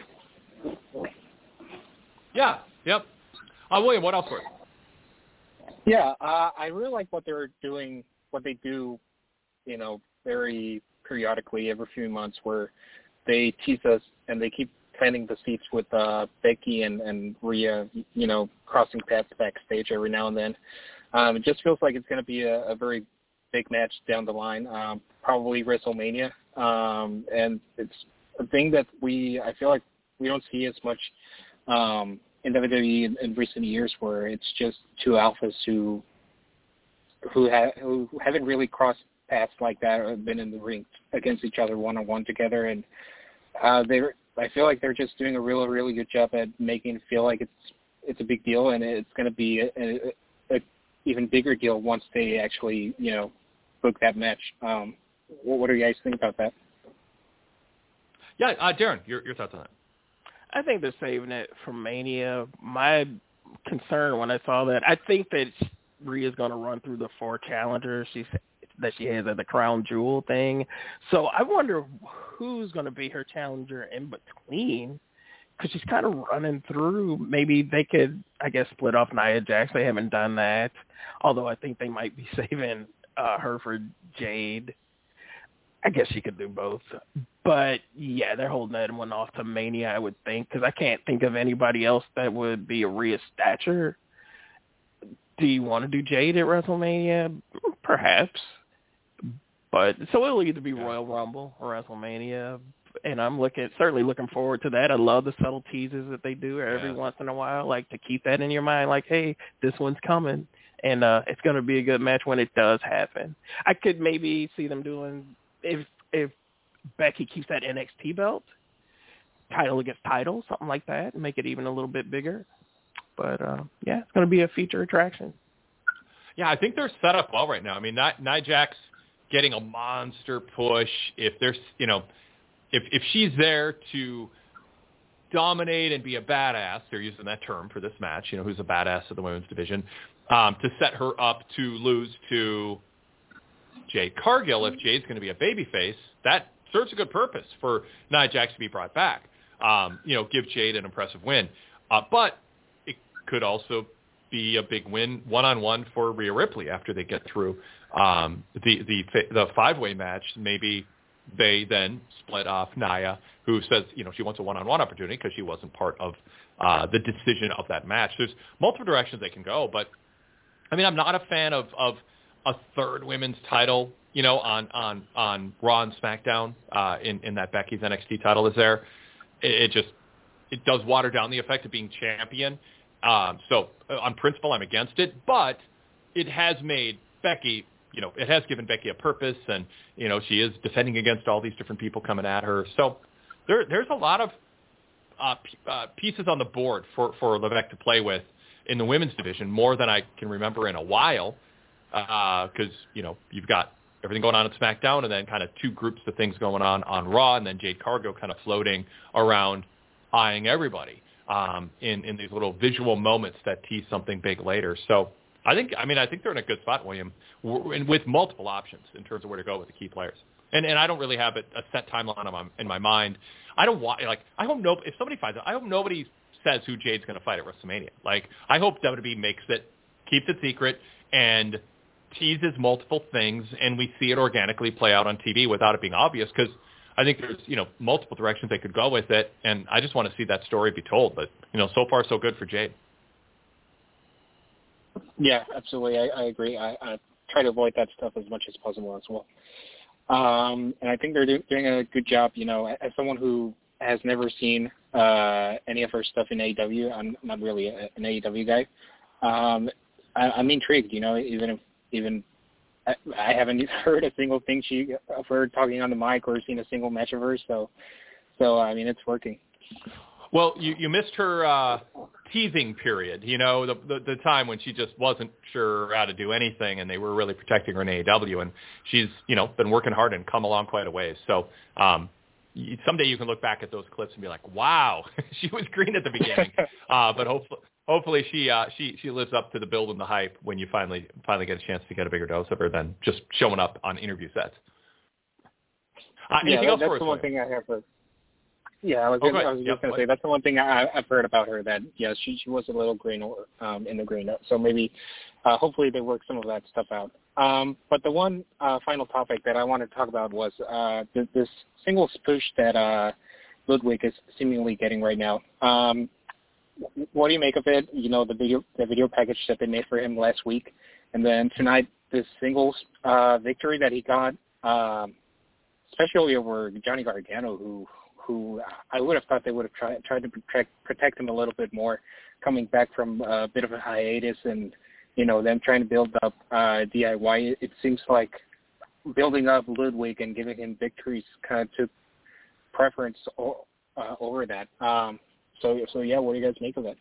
Yeah, yep. Uh, William, what else for you? Yeah, uh, I really like what they're doing, what they do, you know, very periodically every few months where they tease us and they keep planting the seeds with uh, Becky and, and Rhea, you know, crossing paths backstage every now and then. Um, it just feels like it's going to be a, a very big match down the line, um, probably WrestleMania. Um, and it's a thing that we, I feel like we don't see as much um, in W W E in, in recent years, where it's just two alphas who who, ha- who haven't really crossed paths like that or been in the ring against each other one-on-one together. And uh, they're, I feel like they're just doing a really, really good job at making it feel like it's it's a big deal, and it's going to be a, a, a even bigger deal once they actually, you know, book that match. Um, what, what do you guys think about that? Yeah, uh, Darren, your, your thoughts on that? I think they're saving it for Mania. My concern when I saw that, I think that Rhea's going to run through the four challengers she's, that she has at the Crown Jewel thing. So I wonder who's going to be her challenger in between, because she's kind of running through. Maybe they could, I guess, split off Nia Jax. They haven't done that, although I think they might be saving uh, her for Jade. I guess she could do both. But, yeah, they're holding that one off to Mania, I would think, because I can't think of anybody else that would be a Rhea stature. Do you want to do Jade at WrestleMania? Perhaps. But so it'll either be Royal Rumble or WrestleMania, and I'm looking certainly looking forward to that. I love the subtle teases that they do every yeah. once in a while, like to keep that in your mind, like, hey, this one's coming, and uh, it's going to be a good match when it does happen. I could maybe see them doing, if if Becky keeps that N X T belt, title against title, something like that, and make it even a little bit bigger. But, uh, yeah, it's going to be a feature attraction. Yeah, I think they're set up well right now. I mean, Nia Jax getting a monster push. If there's, you know, if if she's there to dominate and be a badass, they're using that term for this match, you know, who's a badass of the women's division, um, to set her up to lose to Jade Cargill. If Jade's going to be a babyface, that serves a good purpose for Nia Jax to be brought back. Um, you know, give Jade an impressive win. Uh, but it could also be a big win one-on-one for Rhea Ripley after they get through um, the the the five-way match. Maybe they then split off Nia, who says, you know, she wants a one-on-one opportunity because she wasn't part of uh, the decision of that match. There's multiple directions they can go, but I mean, I'm not a fan of, of a third women's title, you know, on on on Raw and SmackDown uh, in in that Becky's N X T title is there. It, it just it does water down the effect of being champion. Um, so uh, on principle, I'm against it, but it has made Becky, you know, it has given Becky a purpose, and, you know, she is defending against all these different people coming at her. So there, there's a lot of uh, p- uh, pieces on the board for, for Levesque to play with in the women's division, more than I can remember in a while, because, uh, you know, you've got everything going on at SmackDown and then kind of two groups of things going on on Raw, and then Jade Cargill kind of floating around eyeing everybody. Um, in, in these little visual moments that tease something big later. So I think, I mean, I think they're in a good spot, William, and with multiple options in terms of where to go with the key players. And and I don't really have a, a set timeline in my, in my mind. I don't want, like, I hope no, if somebody finds it, I hope nobody says who Jade's going to fight at WrestleMania. Like, I hope W W E makes it, keeps it secret, and teases multiple things, and we see it organically play out on T V without it being obvious, because I think there's, you know, multiple directions they could go with it, and I just want to see that story be told. But, you know, so far so good for Jade. Yeah, absolutely. I, I agree. I, I try to avoid that stuff as much as possible as well. Um, and I think they're do, doing a good job. You know, as someone who has never seen uh, any of her stuff in A E W, I'm not really a, an A E W guy. Um, I, I'm intrigued. You know, even if even. I haven't heard a single thing she of her talking on the mic or seen a single match of hers, so so I mean, it's working. Well, you, you missed her uh, teasing period, you know, the, the the time when she just wasn't sure how to do anything, and they were really protecting her in A E W, and she's, you know, been working hard and come along quite a ways. So um, someday you can look back at those clips and be like, wow, she was green at the beginning, uh, but hopefully. hopefully she uh, she she lives up to the build and the hype when you finally finally get a chance to get a bigger dose of her than just showing up on interview sets. Uh, yeah, anything that, else that's for us, the one William? thing I have. Heard. Yeah, I was, Okay. gonna, I was just Yep. going to say that's the one thing I, I've heard about her. That yeah, she she was a little green um, in the green. So maybe, uh, hopefully, they work some of that stuff out. Um, but the one uh, final topic that I wanted to talk about was uh, th- this singles push that uh, Ludwig is seemingly getting right now. Um, what do you make of it? You know, the video the video package that they made for him last week, and then tonight this singles uh, victory that he got, um, especially over Johnny Gargano, who. who I would have thought they would have tried, tried to protect, protect him a little bit more, coming back from a bit of a hiatus and, you know, them trying to build up uh, D I Y. It, it seems like building up Ludwig and giving him victories kind of took preference o- uh, over that. Um, so, so yeah, what do you guys make of it?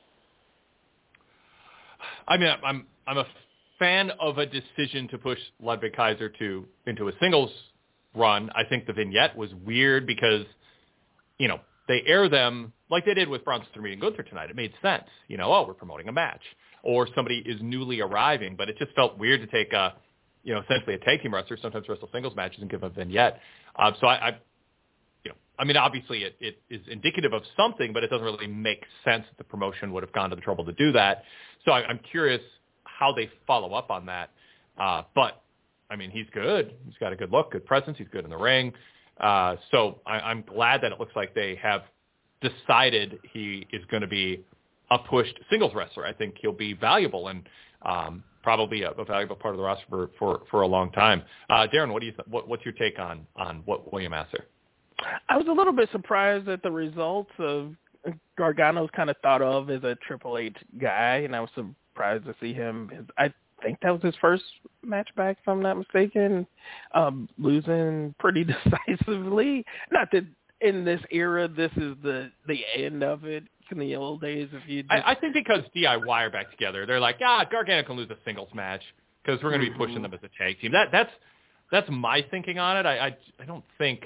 I mean, I'm I'm a fan of a decision to push Ludwig Kaiser to into a singles run. I think the vignette was weird because, you know, they air them like they did with Bronson Reed and Gunther tonight. It made sense. You know, oh, we're promoting a match. Or somebody is newly arriving. But it just felt weird to take, a, you know, essentially a tag team wrestler, sometimes wrestle singles matches and give them a vignette. Um, so I, I, you know, I mean, obviously it, it is indicative of something, but it doesn't really make sense that the promotion would have gone to the trouble to do that. So I, I'm curious how they follow up on that. Uh, but, I mean, he's good. He's got a good look, good presence. He's good in the ring. Uh, so I, I'm glad that it looks like they have decided he is going to be a pushed singles wrestler. I think he'll be valuable and um, probably a, a valuable part of the roster for, for, for a long time. Uh, Darren, what do you th- what, what's your take on on what William asked there? I was a little bit surprised at the results of Gargano's kind of thought of as a Triple H guy, and I was surprised to see him. I think that was his first match back, if I'm not mistaken, um, losing pretty decisively. Not that in this era, this is the, the end of it. In the old days, if you just... I, I think because D I Y are back together, they're like, ah, Gargano can lose a singles match because we're going to be pushing them as a tag team. That that's that's my thinking on it. I I, I don't think,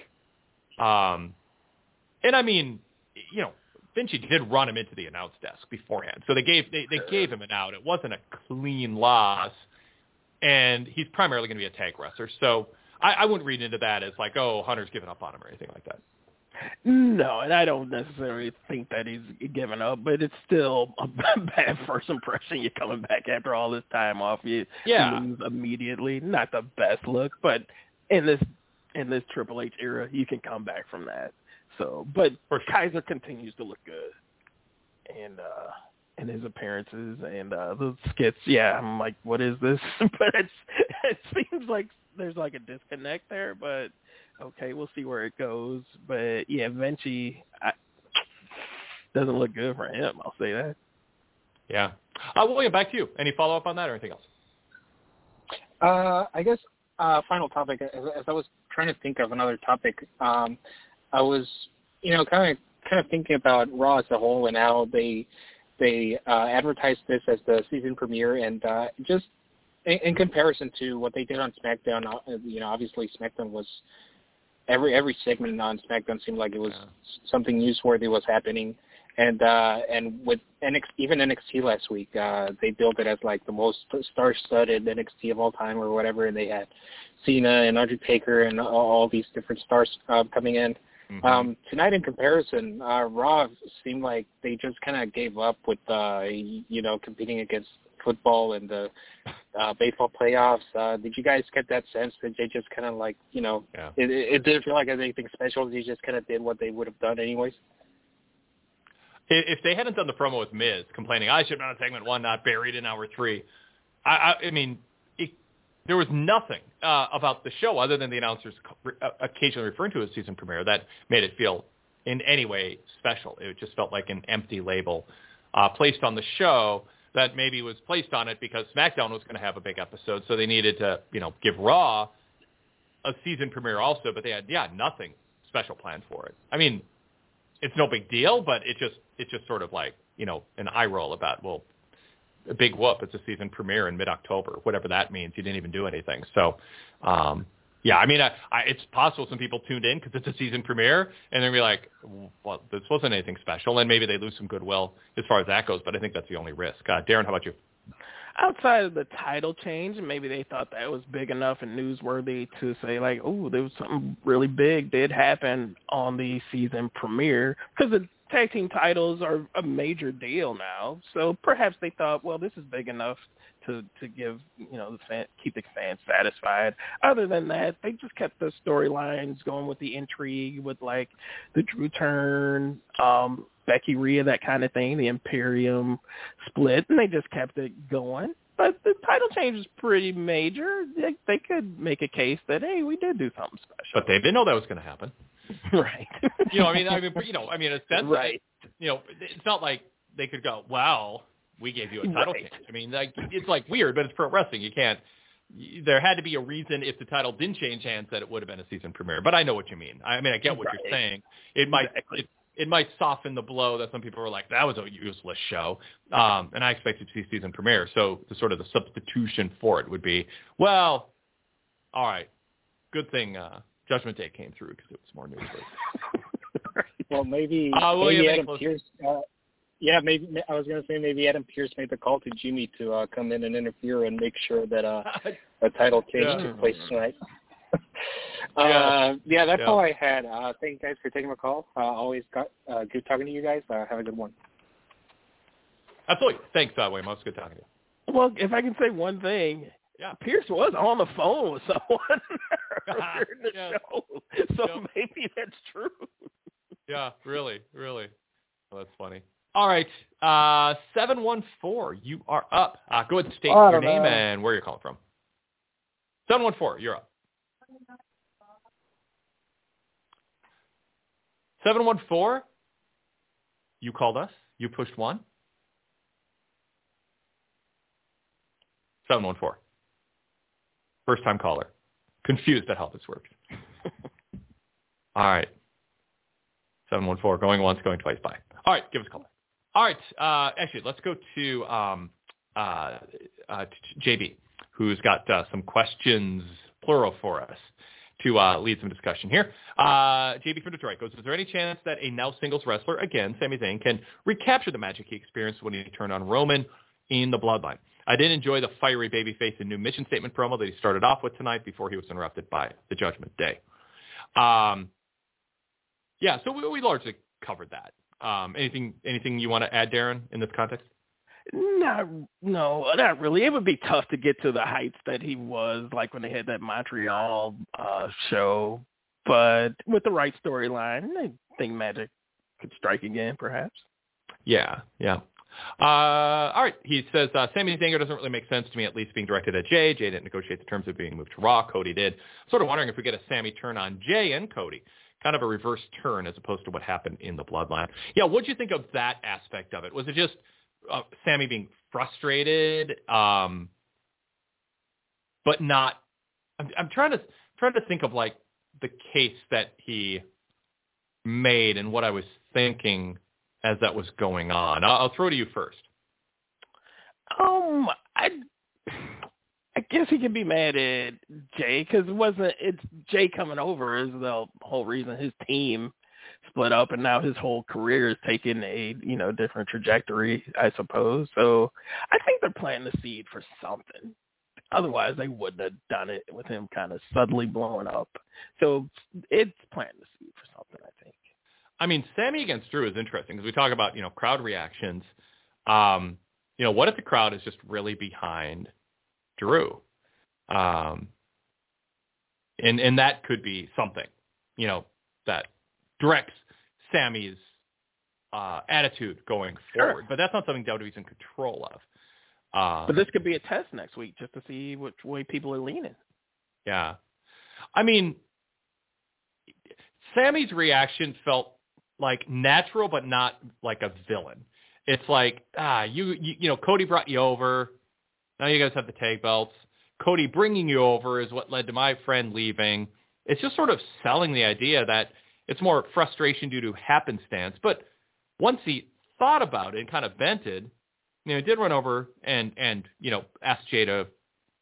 um, and I mean, you know, Vinci did run him into the announce desk beforehand, so they gave they, they gave him an out. It wasn't a clean loss, and he's primarily going to be a tag wrestler. So I, I wouldn't read into that as like, oh, Hunter's giving up on him or anything like that. No, and I don't necessarily think that he's given up, but it's still a bad first impression. You're coming back after all this time off. You yeah. lose immediately. Not the best look, but in this in this Triple H era, you can come back from that. So, but sure. Kaiser continues to look good, and uh, and his appearances and uh, the skits. Yeah, I'm like, what is this? But it's it seems like there's like a disconnect there, but. Okay, we'll see where it goes. But, yeah, Vinci I, doesn't look good for him. I'll say that. Yeah. Uh, William, back to you. Any follow-up on that or anything else? Uh, I guess uh, final topic, as, as I was trying to think of another topic, um, I was, you know, kind of kind of thinking about Raw as a whole and how they they uh, advertised this as the season premiere and uh, just in, in comparison to what they did on SmackDown, uh, you know, obviously SmackDown was Every every segment on SmackDown seemed like it was yeah. something newsworthy was happening, and uh, and with N X T, even N X T last week, uh, they built it as like the most star-studded N X T of all time or whatever, and they had Cena and Undertaker and all, all these different stars uh, coming in. Mm-hmm. Um, tonight, in comparison, uh, Raw seemed like they just kind of gave up with uh, you know competing against football and the uh, baseball playoffs. Uh, did you guys get that sense that they just kind of like, you know, yeah. it, it didn't feel like anything special. They just kind of did what they would have done anyways? If they hadn't done the promo with Miz complaining, I should have done segment one, not buried in hour three. I, I, I mean, it, there was nothing uh, about the show other than the announcers occasionally referring to a season premiere that made it feel in any way special. It just felt like an empty label uh, placed on the show that maybe was placed on it because SmackDown was going to have a big episode, so they needed to, you know, give Raw a season premiere also, but they had, yeah, nothing special planned for it. I mean, it's no big deal, but it just, it's just sort of like, you know, an eye roll about, well, a big whoop, it's a season premiere in mid-October, whatever that means. You didn't even do anything. So, um, Yeah, I mean, I, I, it's possible some people tuned in because it's a season premiere, and they're going to be like, well, this wasn't anything special, and maybe they lose some goodwill as far as that goes, but I think that's the only risk. Uh, Darren, how about you? Outside of the title change, maybe they thought that was big enough and newsworthy to say, like, oh, there was something really big did happen on the season premiere, because the tag team titles are a major deal now, so perhaps they thought, well, this is big enough to to give, you know, the fan, keep the fans satisfied. Other than that, they just kept the storylines going with the intrigue, with like the Drew turn, um, Becky Rhea, that kind of thing, the Imperium split, and they just kept it going. But the title change is pretty major. They, they could make a case that, hey, we did do something special. But they didn't know that was going to happen. Right. You know, I mean, I mean, you know, I mean, it's that's right. You know, it's not like they could go, well, we gave you a title right. change. I mean, like, it's like weird, but it's pro wrestling. You can't. There had to be a reason if the title didn't change hands that it would have been a season premiere. But I know what you mean. I mean, I get what right. you're saying. It might exactly. it, it might soften the blow that some people were like, that was a useless show. Um, and I expected to see season premiere. So the sort of the substitution for it would be, well, all right, good thing uh, Judgment Day came through because it was more newsworthy. Well, maybe, uh, well, maybe yeah, Adam Pearce. Uh, yeah, maybe I was going to say maybe Adam Pearce made the call to Jimmy to uh, come in and interfere and make sure that uh, a title change yeah. took place tonight. uh, yeah. yeah, that's yeah. all I had. Uh, thank you guys for taking my call. Uh, always got uh, good talking to you guys. Uh, have a good one. Absolutely. Thanks, uh, Wayne. It was good talking to you. Well, if I can say one thing, yeah, Pierce was on the phone with someone earlier in the yeah. show, so yeah. maybe that's true. Yeah, really, really. Well, that's funny. All right, uh, seven one four, you are up. Uh, go ahead and state your name know. and where you're calling from. seven one four, you're up. seven one four, you called us. You pushed one. seven one four, first-time caller. Confused at how this works. All right. seven one four, going once, going twice. Bye. All right, give us a call. All right, uh, actually, let's go to um, uh, uh, J B, who's got uh, some questions, plural, for us to uh, lead some discussion here. Uh, J B from Detroit goes, is there any chance that a now singles wrestler, again, Sami Zayn, can recapture the magic he experienced when he turned on Roman in the Bloodline? I did enjoy the fiery babyface and new mission statement promo that he started off with tonight before he was interrupted by the Judgment Day. Um, yeah, so we, we largely covered that. Um, anything anything you want to add, Darren, in this context? Not, no, not really. It would be tough to get to the heights that he was, like when they had that Montreal uh, show. But with the right storyline, I think magic could strike again, perhaps. Yeah, yeah. Uh, all right. He says, uh, Sami Zayn doesn't really make sense to me, at least being directed at Jay. Jay didn't negotiate the terms of being moved to Raw. Cody did. Sort of wondering if we get a Sami turn on Jay and Cody. Kind of a reverse turn as opposed to what happened in the Bloodline. Yeah, what did you think of that aspect of it? Was it just uh, Sami being frustrated, um, but not? I'm, I'm trying to trying to think of like the case that he made and what I was thinking as that was going on. I'll, I'll throw to you first. Um, I. I guess he can be mad at Jay because it wasn't. It's Jay coming over is the whole reason his team split up, and now his whole career is taking a you know different trajectory, I suppose. So I think they're planting the seed for something. Otherwise, they wouldn't have done it with him kind of suddenly blowing up. So it's planting the seed for something, I think. I mean, Sami against Drew is interesting because we talk about you know crowd reactions. Um, you know, what if the crowd is just really behind Drew, um, and and that could be something, you know, that directs Sami's uh, attitude going forward. Sure. But that's not something W W E's in control of. Um, but this could be a test next week just to see which way people are leaning. Yeah, I mean, Sami's reaction felt like natural, but not like a villain. It's like ah, you you, you know, Cody brought you over. Now you guys have the tag belts. Cody bringing you over is what led to my friend leaving. It's just sort of selling the idea that it's more frustration due to happenstance. But once he thought about it and kind of vented, you know, he did run over and, and you know, asked Jay to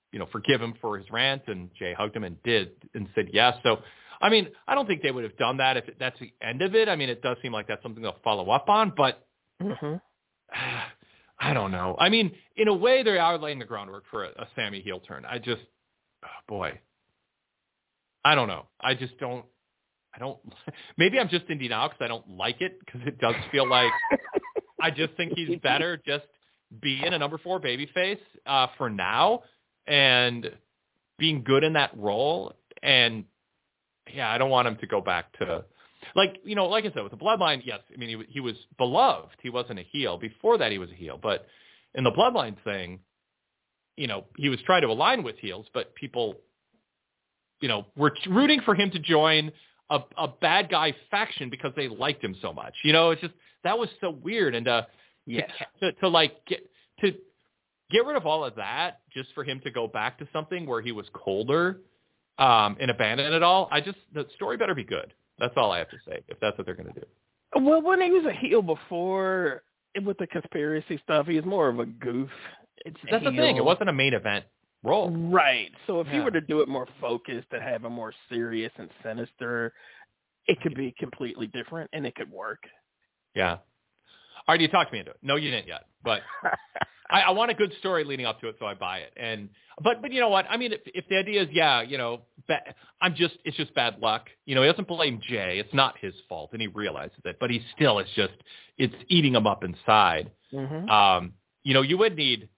you know, forgive him for his rant, and Jay hugged him and did and said yes. So, I mean, I don't think they would have done that if it, that's the end of it. I mean, it does seem like that's something they'll follow up on, but mm-hmm. I don't know. I mean, in a way, they are laying the groundwork for a, a Sammy heel turn. I just, oh boy, I don't know. I just don't. I don't. Maybe I'm just in denial because I don't like it because it does feel like I just think he's better just being a number four babyface uh, for now and being good in that role. And yeah, I don't want him to go back to. Like, you know, like I said, with the Bloodline, yes, I mean, he, he was beloved. He wasn't a heel. Before that, he was a heel. But in the Bloodline thing, you know, he was trying to align with heels, but people, you know, were rooting for him to join a, a bad guy faction because they liked him so much. You know, it's just, that was so weird. And uh, yes. to, to, to, like, get, to get rid of all of that just for him to go back to something where he was colder um, and abandon it all, I just, the story better be good. That's all I have to say, if that's what they're going to do. Well, when he was a heel before, with the conspiracy stuff, he was more of a goof. It's that's the thing. It wasn't a main event role. Right. So if yeah. you were to do it more focused and have a more serious and sinister, it could be completely different, and it could work. Yeah. All right, you talked me into it. No, you didn't yet. But I, I want a good story leading up to it, so I buy it. And But, but you know what? I mean, if, if the idea is, yeah, you know, ba- I'm just, it's just bad luck. You know, he doesn't blame Jay. It's not his fault, and he realizes it. But he still, it's just, it's eating him up inside. Mm-hmm. Um, you know, you would need,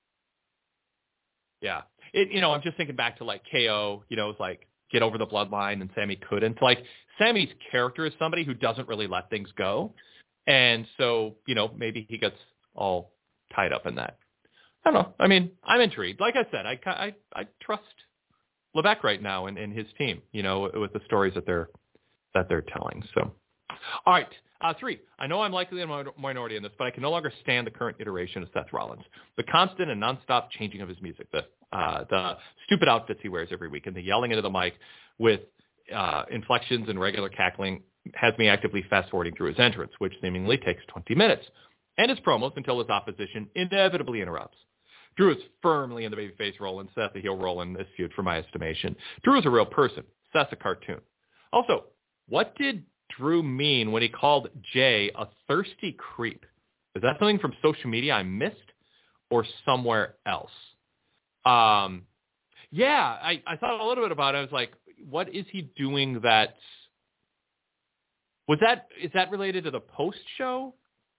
yeah. It, you know, I'm just thinking back to, like, K O, you know, it's like, get over the bloodline, and Sammy couldn't. Like, Sammy's character is somebody who doesn't really let things go. And so, you know, maybe he gets all tied up in that. I don't know. I mean, I'm intrigued. Like I said, I, I, I trust Levesque right now and, and his team, you know, with the stories that they're that they're telling. So, all right. Uh, three, I know I'm likely a minority in this, but I can no longer stand the current iteration of Seth Rollins. The constant and nonstop changing of his music, the uh, the stupid outfits he wears every week, and the yelling into the mic with uh, inflections and regular cackling has me actively fast-forwarding through his entrance, which seemingly takes twenty minutes, and his promos until his opposition inevitably interrupts. Drew is firmly in the babyface role, and Seth the heel role in this feud, for my estimation. Drew is a real person. Seth's a cartoon. Also, what did Drew mean when he called Jay a thirsty creep? Is that something from social media I missed, or somewhere else? Um, yeah, I, I thought a little bit about it. I was like, what is he doing that... Was that, is that related to the post show?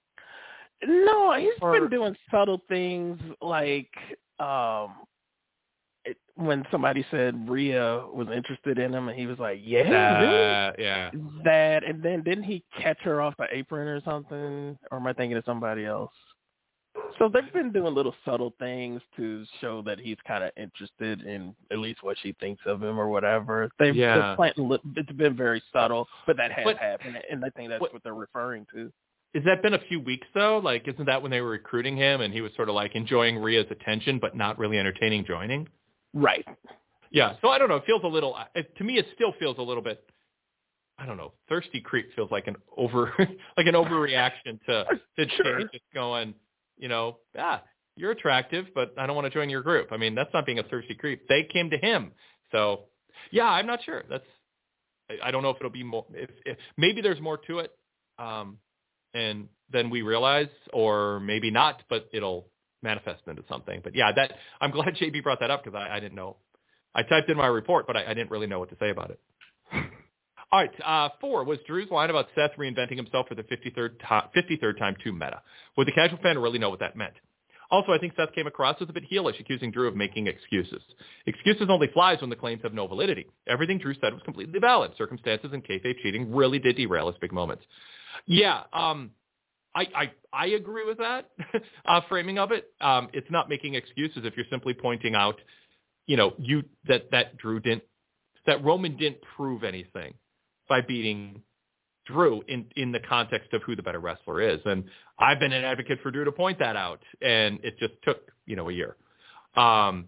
No, he's Or, been doing subtle things like um, it, when somebody said Rhea was interested in him, and he was like, "Yeah, uh, really? yeah, that." And then didn't he catch her off the apron or something? Or am I thinking of somebody else? So they've been doing little subtle things to show that he's kind of interested in at least what she thinks of him or whatever. They've Yeah. they're planting. It's been very subtle, but that has But- happened, and I think that's what- what they're referring to. Has that been a few weeks though? Like, isn't that when they were recruiting him and he was sort of like enjoying Rhea's attention, but not really entertaining joining? Right. Yeah. So I don't know. It feels a little, it, to me, it still feels a little bit, I don't know. Thirsty creep feels like an over, like an overreaction to, to Sure. Jay just going, you know, ah, you're attractive, but I don't want to join your group. I mean, that's not being a thirsty creep. They came to him. So yeah, I'm not sure. That's, I, I don't know if it'll be more, if, if maybe there's more to it. Um, and then we realize, or maybe not, but it'll manifest into something. But yeah, that I'm glad J B brought that up because I, I didn't know. I typed in my report, but I, I didn't really know what to say about it. All right, uh, four was Drew's line about Seth reinventing himself for the fifty-third, to- fifty-third time too meta. Would the casual fan really know what that meant? Also, I think Seth came across as a bit heelish, accusing Drew of making excuses. Excuses only flies when the claims have no validity. Everything Drew said was completely valid. Circumstances and kayfabe cheating really did derail his big moments. Yeah, um, I, I I agree with that uh, framing of it. Um, it's not making excuses if you're simply pointing out, you know, you that, that Drew didn't, that Roman didn't prove anything by beating Drew in, in the context of who the better wrestler is. And I've been an advocate for Drew to point that out, and it just took, you know, a year. Um,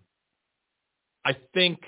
I think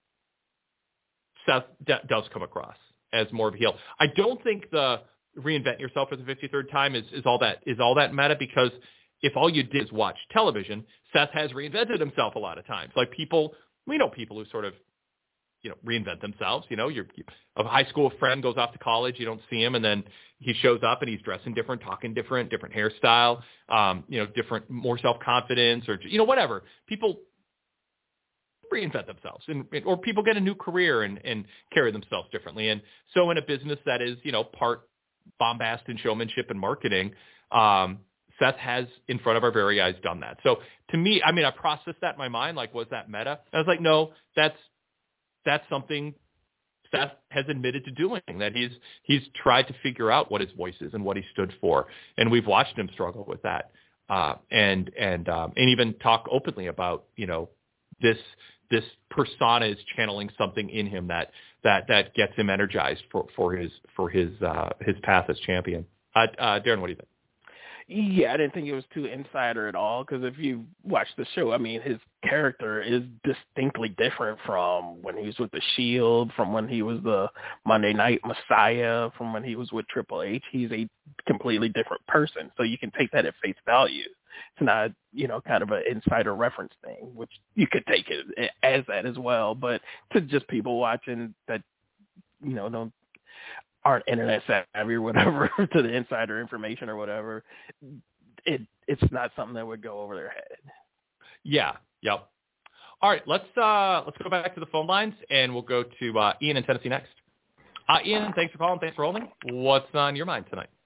Seth d- does come across as more of a heel. I don't think the reinvent yourself for the fifty-third time is, is all that is all that meta, because if all you did is watch television, Seth has reinvented himself a lot of times. Like people, we know people who sort of, you know, reinvent themselves. You know, you're, a high school friend goes off to college, you don't see him, and then he shows up and he's dressing different, talking different, different hairstyle, um, you know, different, more self-confidence, or, you know, whatever. People reinvent themselves, and or people get a new career and, and carry themselves differently. And so in a business that is, you know, part bombast and showmanship and marketing, um, Seth has, in front of our very eyes, done that. So to me, I mean, I processed that in my mind, like, was that meta? I was like, no, that's, that's something Seth has admitted to doing, that he's he's tried to figure out what his voice is and what he stood for, and we've watched him struggle with that, uh, and and um, and even talk openly about, you know, this this persona is channeling something in him that that that gets him energized for for his for his uh, his path as champion. Uh, uh, Darren, what do you think? Yeah, I didn't think it was too insider at all, because if you watch the show, I mean, his character is distinctly different from when he was with the Shield, from when he was the Monday Night Messiah, from when he was with Triple H. He's a completely different person, so you can take that at face value. It's not, you know, kind of an insider reference thing, which you could take it as that as well, but to just people watching that, you know, don't aren't internet savvy or whatever to the insider information or whatever, it it's not something that would go over their head. Yeah. Yep. All right. Let's uh, let's go back to the phone lines, and we'll go to uh, Ian in Tennessee next. Uh, Ian, thanks for calling. Thanks for holding. What's on your mind tonight?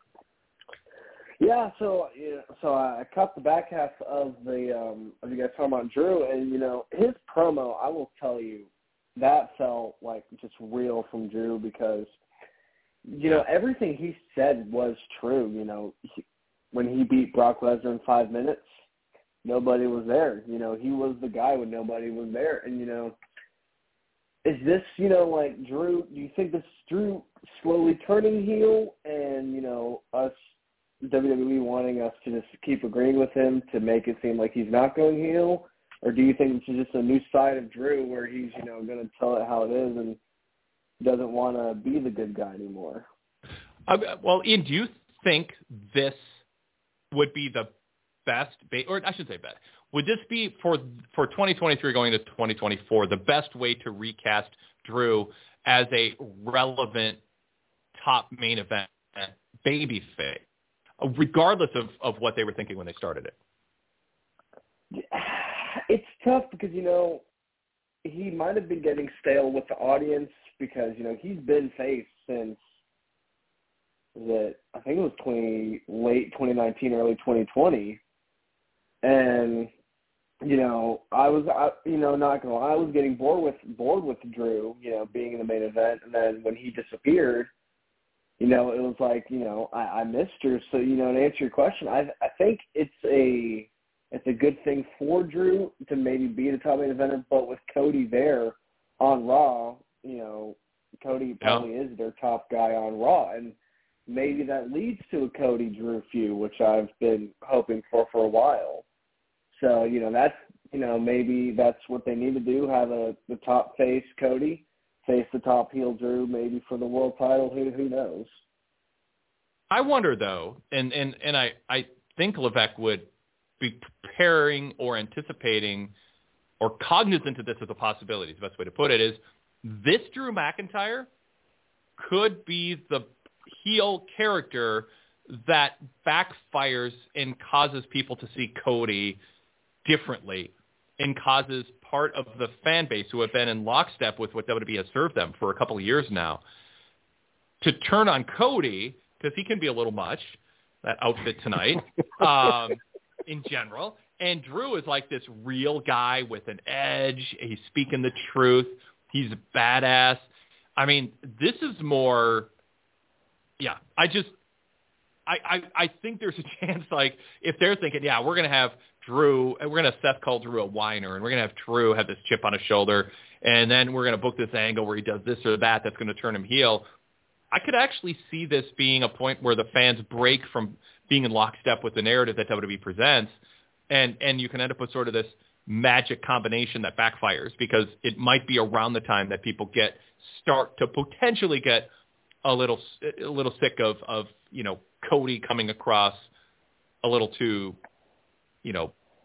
Yeah. So you know, so I caught the back half of the um, of you guys talking about Drew, and you know his promo. I will tell you that felt like just real from Drew, because you know, everything he said was true. You know, he, when he beat Brock Lesnar in five minutes, nobody was there. You know, he was the guy when nobody was there. And, you know, is this, you know, like Drew, do you think this is Drew slowly turning heel and, you know, us, W W E wanting us to just keep agreeing with him to make it seem like he's not going heel? Or do you think this is just a new side of Drew where he's, you know, going to tell it how it is and doesn't want to be the good guy anymore? Uh, well, Ian, do you think this would be the best, ba- or I should say best, would this be for for twenty twenty-three going to twenty twenty-four the best way to recast Drew as a relevant top main event baby face, regardless of, of what they were thinking when they started it? It's tough because, you know, he might have been getting stale with the audience, because, you know, he's been face since that I think it was twenty late twenty nineteen, early twenty twenty, and you know, I was, I, you know, not gonna lie, I was getting bored with bored with Drew, you know, being in the main event, and then when he disappeared, you know, it was like, you know, I, I missed her. So, you know, to answer your question, I I think it's a it's a good thing for Drew to maybe be the top main eventer, but with Cody there on Raw, you know, Cody probably yeah. is their top guy on Raw, and maybe that leads to a Cody-Drew feud, which I've been hoping for for a while. So, you know, that's, you know, maybe that's what they need to do, have a the top face Cody, face the top heel Drew, maybe for the world title. Who who knows? I wonder, though, and, and, and I, I think Levesque would be preparing or anticipating or cognizant of this as a possibility. The best way to put it is this Drew McIntyre could be the heel character that backfires and causes people to see Cody differently and causes part of the fan base who have been in lockstep with what W W E has served them for a couple of years now to turn on Cody, because he can be a little much, that outfit tonight, um, in general. And Drew is like this real guy with an edge. He's speaking the truth. He's a badass. I mean, this is more, yeah, I just, I, I, I think there's a chance, like, if they're thinking, yeah, we're going to have Drew, and we're going to have Seth call Drew a whiner, and we're going to have Drew have this chip on his shoulder, and then we're going to book this angle where he does this or that that's going to turn him heel. I could actually see this being a point where the fans break from being in lockstep with the narrative that W W E presents, and, and you can end up with sort of this magic combination that backfires, because it might be around the time that people get start to potentially get a little a little sick of, of you know, Cody coming across a little too, you know,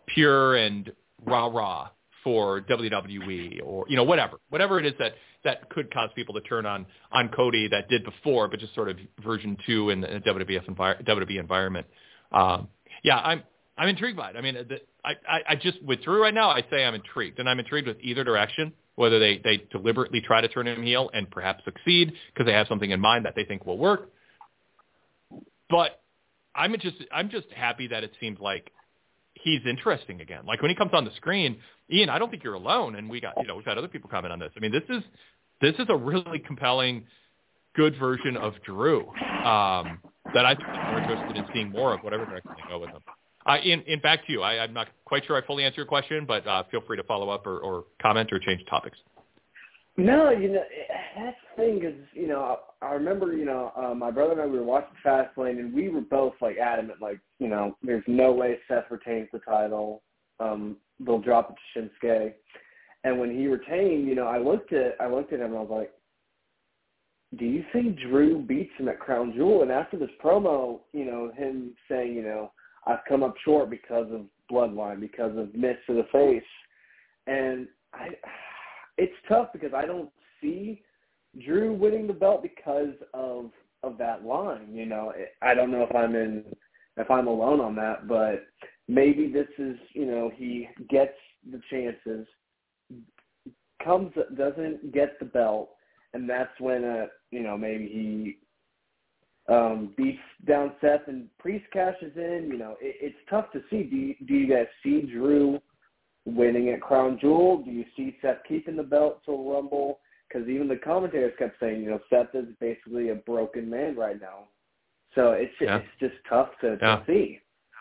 pure and rah-rah for W W E or, you know, whatever. Whatever it is that, that could cause people to turn on, on Cody that did before, but just sort of version two in the W W F envir- W W E environment. Um, yeah, I'm I'm intrigued by it. I mean, the, I, I, I just, with Drew right now, I say I'm intrigued. And I'm intrigued with either direction, whether they, they deliberately try to turn him heel and perhaps succeed because they have something in mind that they think will work. But I'm just I'm just happy that it seems like he's interesting again. Like when he comes on the screen, Ian, I don't think you're alone. And we got, you know, we've had other people comment on this. I mean, this is, this is a really compelling, good version of Drew um, that I think I'm more interested in seeing more of, whatever direction they go with him. Uh, in, in back to you. I, I'm not quite sure I fully answered your question, but uh, feel free to follow up or, or comment or change topics. No, you know, that's the thing is, you know, I remember, you know, uh, my brother and I, we were watching Fastlane, and we were both, like, adamant, like, you know, there's no way Seth retains the title. Um, they'll drop it to Shinsuke. And when he retained, you know, I looked at I looked at him and I was like, do you think Drew beats him at Crown Jewel? And after this promo, you know, him saying, you know, I've come up short because of Bloodline, because of miss to the face. And I, it's tough because I don't see Drew winning the belt because of of that line. You know, I don't know if I'm in if I'm alone on that, but maybe this is, you know, he gets the chances, comes doesn't get the belt, and that's when uh you know maybe he um, beats down Seth and Priest cashes in. You know, it, it's tough to see. Do you, do you guys see Drew winning at Crown Jewel? Do you see Seth keeping the belt till Rumble? Because even the commentators kept saying, you know, Seth is basically a broken man right now. So it's just, yeah. it's just tough to, yeah. to see.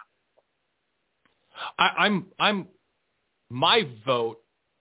I, I'm I'm my vote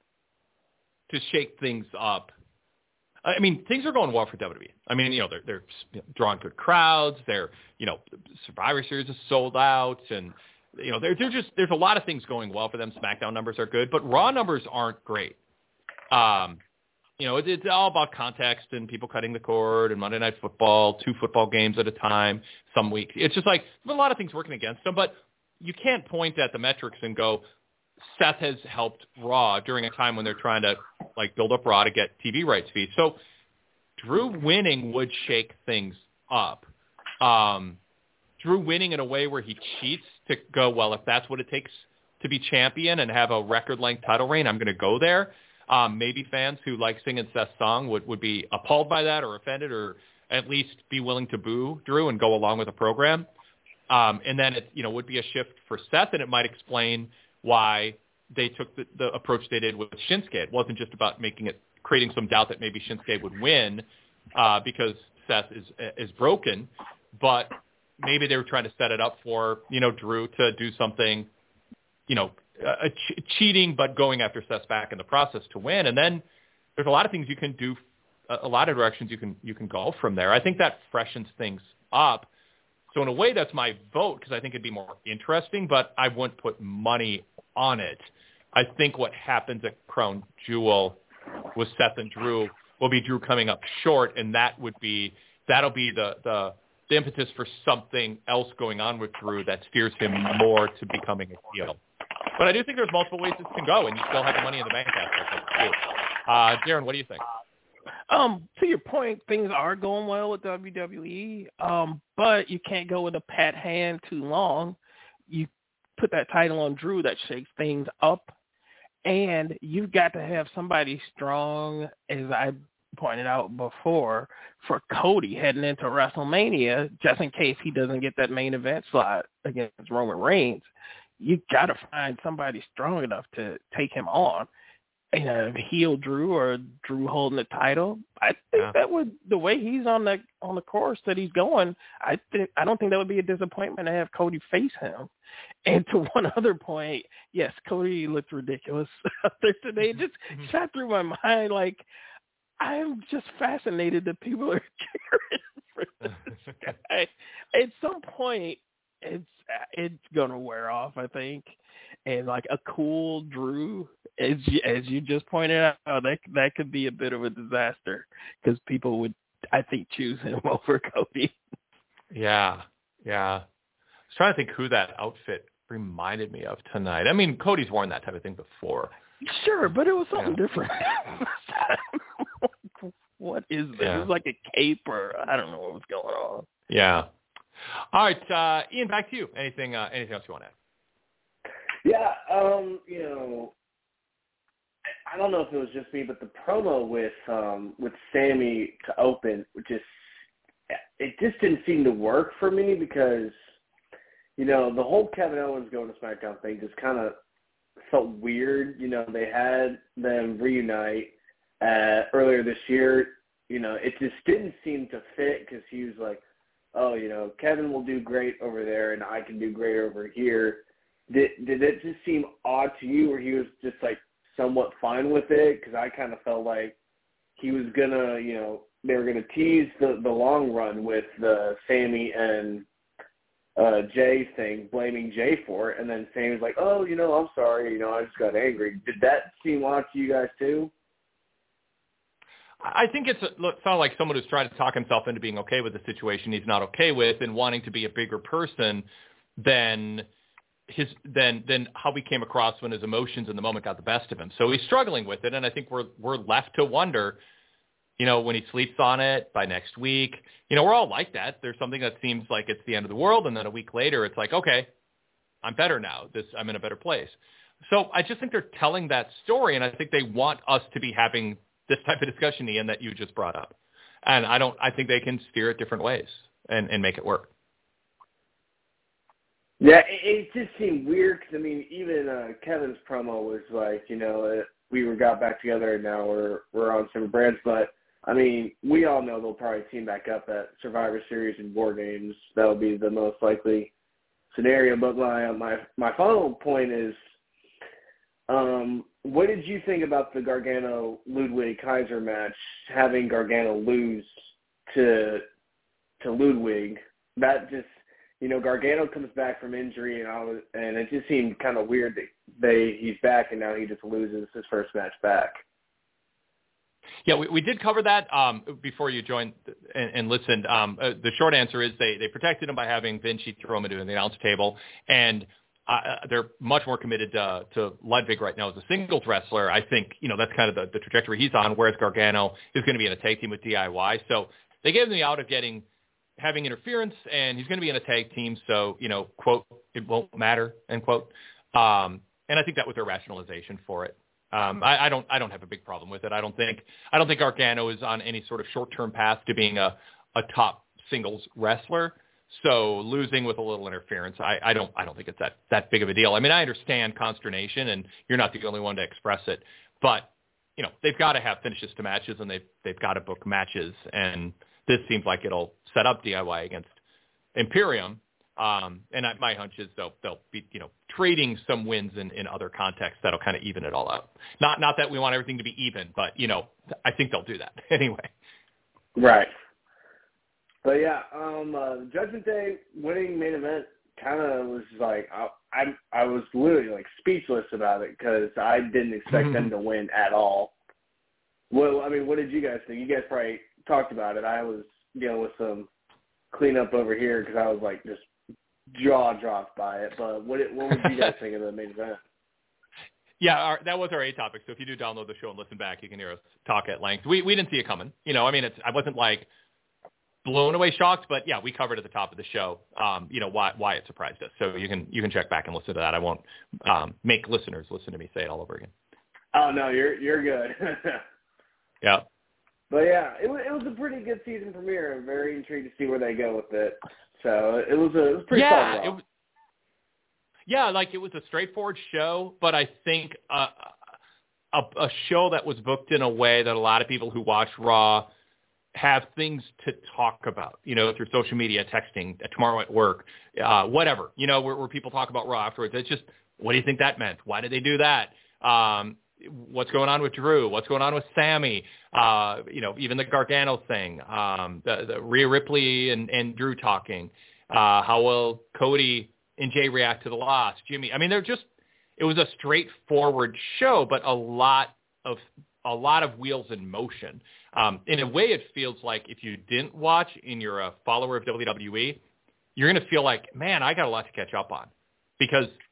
to shake things up. I mean, things are going well for W W E. I mean, you know, they're they're drawing good crowds. They're, you know, Survivor Series is sold out, and you know, they're they're just there's a lot of things going well for them. SmackDown numbers are good, but Raw numbers aren't great. Um, you know, it, it's all about context and people cutting the cord and Monday Night Football, two football games at a time. Some weeks, it's just like a lot of things working against them, but you can't point at the metrics and go, Seth has helped Raw during a time when they're trying to like build up Raw to get T V rights fees. So Drew winning would shake things up. Um, Drew winning in a way where he cheats to go, well, if that's what it takes to be champion and have a record-length title reign, I'm going to go there. Um, maybe fans who like singing Seth's song would, would be appalled by that or offended or at least be willing to boo Drew and go along with the program. Um, and then it, you know, would be a shift for Seth, and it might explain why they took the, the approach they did with Shinsuke. It wasn't just about making it, creating some doubt that maybe Shinsuke would win uh, because Seth is is broken, but maybe they were trying to set it up for, you know, Drew to do something, you know, uh, ch- cheating but going after Seth's back in the process to win. And then there's a lot of things you can do, a lot of directions you can you can go from there. I think that freshens things up. So in a way, that's my vote because I think it'd be more interesting, but I wouldn't put money on it. I think what happens at Crown Jewel with Seth and Drew will be Drew coming up short, and that would be that'll be the the, the impetus for something else going on with Drew that steers him more to becoming a heel. But I do think there's multiple ways this can go, and you still have the Money in the Bank aspect of it too. Uh, Darren, what do you think? Um, to your point, things are going well with W W E, um, but you can't go with a pat hand too long. You put that title on Drew, that shakes things up, and you've got to have somebody strong, as I pointed out before, for Cody heading into WrestleMania, just in case he doesn't get that main event slot against Roman Reigns. You got to find somebody strong enough to take him on. You know, heel Drew or Drew holding the title. I think yeah. that would, the way he's on the on the course that he's going, I think I don't think that would be a disappointment to have Cody face him. And to one other point, yes, Cody looked ridiculous out there today. It just mm-hmm. shot through my mind. Like, I'm just fascinated that people are cheering for this guy. At some point, it's it's gonna wear off, I think. And like a cool Drew, as you, as you just pointed out, that that could be a bit of a disaster because people would, I think, choose him over Cody. Yeah, yeah. I was trying to think who that outfit reminded me of tonight. I mean, Cody's worn that type of thing before. Sure, but it was something yeah. different. What is this? Yeah. It was like a cape or I don't know what was going on. Yeah. All right, uh, Ian, back to you. Anything uh, anything else you want to add? Yeah, um, you know, I don't know if it was just me, but the promo with um, with Sammy to open, just it just didn't seem to work for me because, you know, the whole Kevin Owens going to SmackDown thing just kind of felt weird. You know, they had them reunite uh, earlier this year. You know, it just didn't seem to fit because he was like, oh, you know, Kevin will do great over there and I can do great over here. Did did it just seem odd to you where he was just like somewhat fine with it? Because I kind of felt like he was going to, you know, they were going to tease the, the long run with the Sammy and uh, Jay thing, blaming Jay for it. And then Sammy's like, oh, you know, I'm sorry. You know, I just got angry. Did that seem odd to you guys too? I think it's a, look, sounded like someone who's trying to talk himself into being okay with the situation he's not okay with and wanting to be a bigger person than his than than how he came across when his emotions in the moment got the best of him. So he's struggling with it, and I think we're we're left to wonder, you know, when he sleeps on it by next week. You know, we're all like that. There's something that seems like it's the end of the world, and then a week later it's like, okay, I'm better now. This I'm in a better place. So I just think they're telling that story, and I think they want us to be having this type of discussion, Ian, that you just brought up. And I don't, I think they can steer it different ways and, and make it work. Yeah, it, it just seemed weird because, I mean, even uh, Kevin's promo was like, you know, uh, we were got back together and now we're we're on some brands. But, I mean, we all know they'll probably team back up at Survivor Series and War Games. That'll be the most likely scenario. But my my, my final point is, um, what did you think about the Gargano-Ludwig-Kaiser match, having Gargano lose to to Ludwig? That just, you know, Gargano comes back from injury, and I was, and it just seemed kind of weird that they he's back and now he just loses his first match back. Yeah, we, we did cover that um, before you joined and, and listened. Um, uh, the short answer is they, they protected him by having Vinci throw him into the announce table, and Uh, they're much more committed uh, to Ludwig right now as a singles wrestler. I think, you know, that's kind of the, the trajectory he's on, whereas Gargano is going to be in a tag team with D I Y. So they gave him the out of getting, having interference, and he's going to be in a tag team. So, you know, quote, it won't matter, end quote. Um, and I think that was their rationalization for it. Um, I, I don't, I don't have a big problem with it. I don't think, I don't think Gargano is on any sort of short-term path to being a, a top singles wrestler. So losing with a little interference, I, I don't I don't think it's that, that big of a deal. I mean, I understand consternation, and you're not the only one to express it. But, you know, they've got to have finishes to matches, and they've, they've got to book matches. And this seems like it'll set up D I Y against Imperium. Um, and I, my hunch is they'll, they'll be, you know, trading some wins in, in other contexts that'll kind of even it all out. Not not that we want everything to be even, but, you know, I think they'll do that anyway. Right. But yeah, um, uh, Judgment Day winning main event kind of was like I, I I was literally like speechless about it because I didn't expect mm-hmm. them to win at all. Well, I mean, what did you guys think? You guys probably talked about it. I was dealing with some cleanup over here because I was like just jaw dropped by it. But what what would you guys think of the main event? Yeah, our, that was our A topic. So if you do download the show and listen back, you can hear us talk at length. We we didn't see it coming. You know, I mean, it's I wasn't like blown away shocked, but yeah, we covered at the top of the show, um, you know, why why it surprised us. So you can you can check back and listen to that. I won't um, make listeners listen to me say it all over again. Oh no, you're you're good. Yeah. But yeah, it was it was a pretty good season premiere. I'm very intrigued to see where they go with it. So it was a it was pretty yeah, solid. It was, yeah, like it was a straightforward show, but I think uh, a a show that was booked in a way that a lot of people who watch Raw have things to talk about, you know, through social media, texting, tomorrow at work, uh, whatever, you know, where, where people talk about Raw afterwards. It's just, what do you think that meant? Why did they do that? Um, what's going on with Drew? What's going on with Sammy? Uh, you know, even the Gargano thing, um, the, the Rhea Ripley and, and Drew talking. Uh, how will Cody and Jay react to the loss? Jimmy. I mean, they're just, it was a straightforward show, but a lot of, a lot of wheels in motion. Um, in a way, it feels like if you didn't watch and you're a follower of W W E, you're going to feel like, man, I got a lot to catch up on because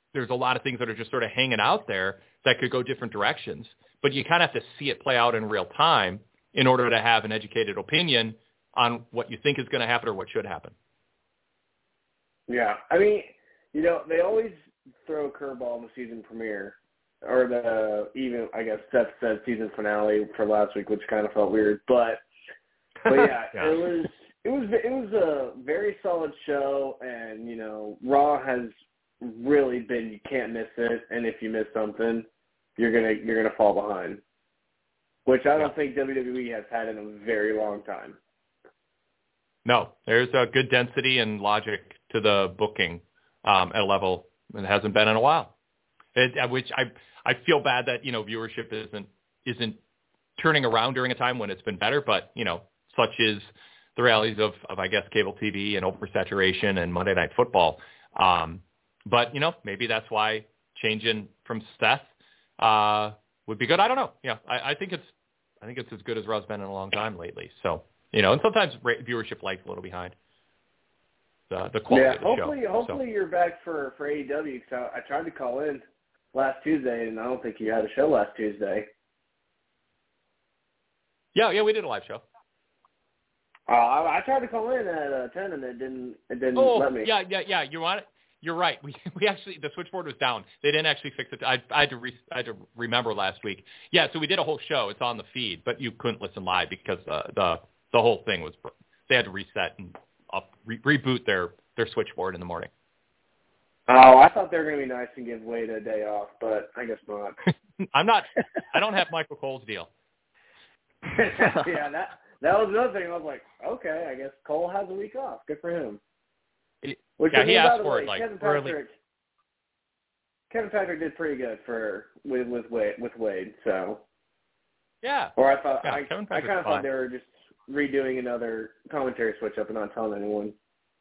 there's a lot of things that are just sort of hanging out there that could go different directions. But you kind of have to see it play out in real time in order to have an educated opinion on what you think is going to happen or what should happen. Yeah. I mean, you know, they always throw a curveball in the season premiere, or the even, I guess, Seth said season finale for last week, which kind of felt weird. But, but yeah, yeah. it was it was it was a very solid show, and you know, Raw has really been, you can't miss it, and if you miss something, you're gonna you're gonna fall behind, which I don't yeah. think W W E has had in a very long time. No, there's a good density and logic to the booking um, at a level that hasn't been in a while. It, which I I feel bad that you know viewership isn't isn't turning around during a time when it's been better, but you know such is the realities of, of I guess cable T V and oversaturation and Monday Night Football. Um, but you know maybe that's why changing from Seth uh, would be good. I don't know. Yeah, I, I think it's I think it's as good as Raw's been in a long time lately. So you know, and sometimes viewership lags a little behind the the quality yeah, of the hopefully, show. Hopefully, so. you're back for for A E W. Cause I, I tried to call in last Tuesday, and I don't think you had a show last Tuesday. Yeah, yeah, we did a live show. Uh, I, I tried to call in at uh, ten, and it didn't. It didn't oh, let me. yeah, yeah, yeah. You want it? You're right. We we actually the switchboard was down. They didn't actually fix it. I, I had to re, I had to remember last week. Yeah, so we did a whole show. It's on the feed, but you couldn't listen live because uh, the the whole thing was they had to reset and up, re, reboot their their switchboard in the morning. Oh, I thought they were going to be nice and give Wade a day off, but I guess not. I'm not. I don't have Michael Cole's deal. yeah, that that was another thing. I was like, okay, I guess Cole has a week off. Good for him. Which, yeah, I mean, he by asked the for way, it like Kevin early. Patrick, Kevin Patrick did pretty good for with with Wade. With Wade so yeah. Or I thought yeah, I, I kind of thought they were just redoing another commentary switch up and not telling anyone.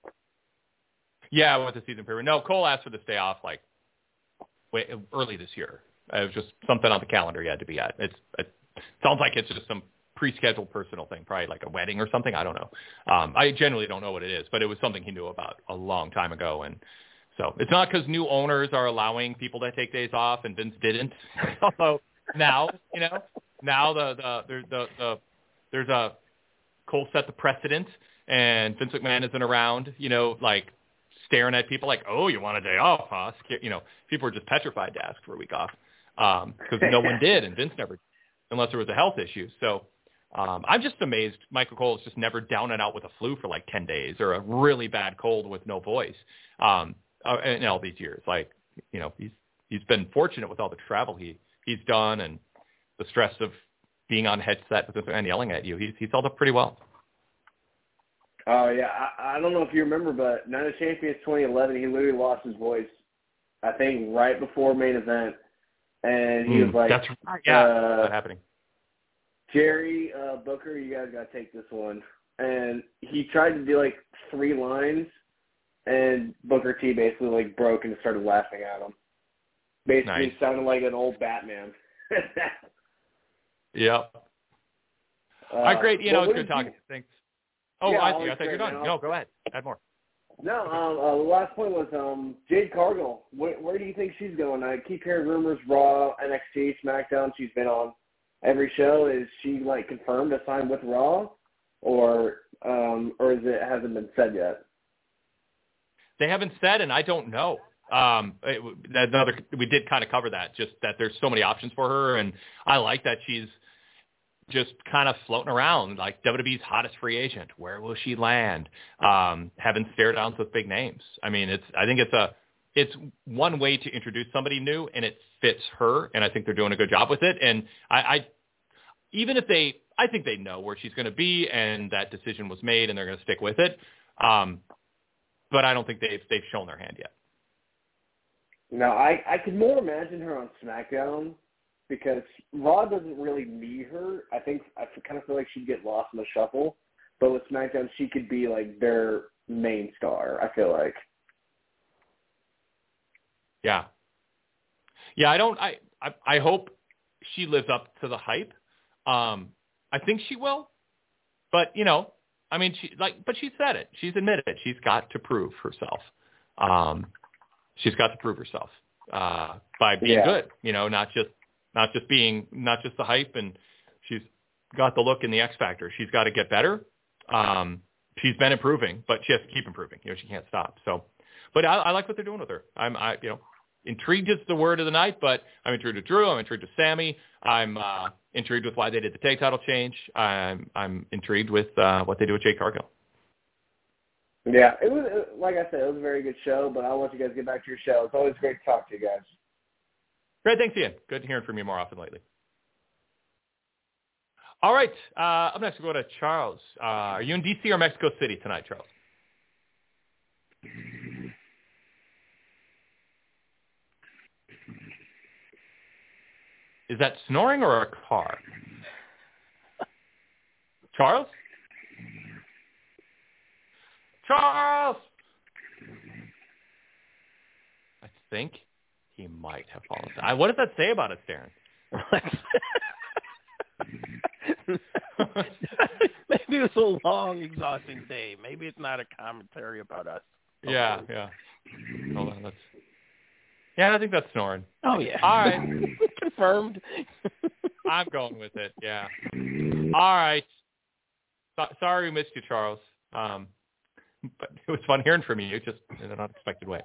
Yeah, with the season period. No, Cole asked for the stay off like way, early this year. It was just something on the calendar you had to be at. It's it sounds like it's just some pre-scheduled personal thing, probably like a wedding or something. I don't know. Um, I generally don't know what it is, but it was something he knew about a long time ago. And so it's not because new owners are allowing people to take days off and Vince didn't. Although now, you know, now the, the, the, the, the there's a Cole set the precedent and Vince McMahon isn't around, you know, like staring at people like, oh, you want a day off, huh? You know, people were just petrified to ask for a week off because um, no one did and Vince never, unless there was a health issue. So, Um, I'm just amazed Michael Cole is just never down and out with a flu for like ten days or a really bad cold with no voice um, in all these years. Like, you know, he's he's been fortunate with all the travel he, he's done and the stress of being on headset with and yelling at you. He's, he's held up pretty well. Oh, uh, yeah. I, I don't know if you remember, but Night of Champions twenty eleven, he literally lost his voice, I think, right before main event. And he mm, was like, that's yeah, uh, that's happening. Jerry, uh, Booker, you guys got to take this one. And he tried to do, like, three lines, and Booker T basically, like, broke and started laughing at him. Basically nice. sounded like an old Batman. Yep. Uh, All right, great. You know, it's good talking. You... Thanks. Oh, yeah, I see. I thought you were done. Now. No, go ahead. Add more. No, um, uh, the last point was um, Jade Cargill. Where, where do you think she's going? I keep hearing rumors, Raw, N X T, SmackDown. She's been on every show. Is she like confirmed to sign with Raw, or um, or is it hasn't been said yet? They haven't said, and I don't know. Um, it, another we did kind of cover that, just that there's so many options for her, and I like that she's just kind of floating around like W W E's hottest free agent. Where will she land? Um, having stare downs with big names. I mean, it's I think it's a it's one way to introduce somebody new, and it fits her, and I think they're doing a good job with it. And I, I even if they, I think they know where she's going to be, and that decision was made, and they're going to stick with it. Um, but I don't think they've they've shown their hand yet. No, I I could more imagine her on SmackDown because Raw doesn't really need her. I think I kind of feel like she'd get lost in the shuffle. But with SmackDown, she could be like their main star. I feel like. Yeah. Yeah, I don't. I I, I hope she lives up to the hype. Um, I think she will. But you know, I mean, she like, but she said it. She's admitted it. She's got to prove herself. Um, she's got to prove herself, uh, by being Yeah. good, you know, not just not just being not just the hype. And she's got the look and the X factor. She's got to get better. Um, she's been improving, but she has to keep improving. You know, she can't stop. So, but I, I like what they're doing with her. I'm, I, you know, intrigued is the word of the night, but I'm intrigued with Drew. I'm intrigued with Sammy. I'm uh, intrigued with why they did the tag title change. I'm, I'm intrigued with uh, what they do with Jade Cargill. Yeah, it was it, like I said, it was a very good show. But I want you guys to get back to your show. It's always great to talk to you guys. Great, thanks, Ian. Good hearing from you more often lately. All right, uh, up next we'll go to Charles. Uh, are you in D C or Mexico City tonight, Charles? Is that snoring or a car? Charles? Charles! I think he might have fallen asleep. What does that say about us, Darren? Maybe it was a long, exhausting day. Maybe it's not a commentary about us. Yeah, yeah. Hold on, let's... Yeah, I think that's snoring. Oh, yeah. All right. Confirmed. I'm going with it, yeah. All right. So, sorry we missed you, Charles. Um, but it was fun hearing from you, just in an unexpected way.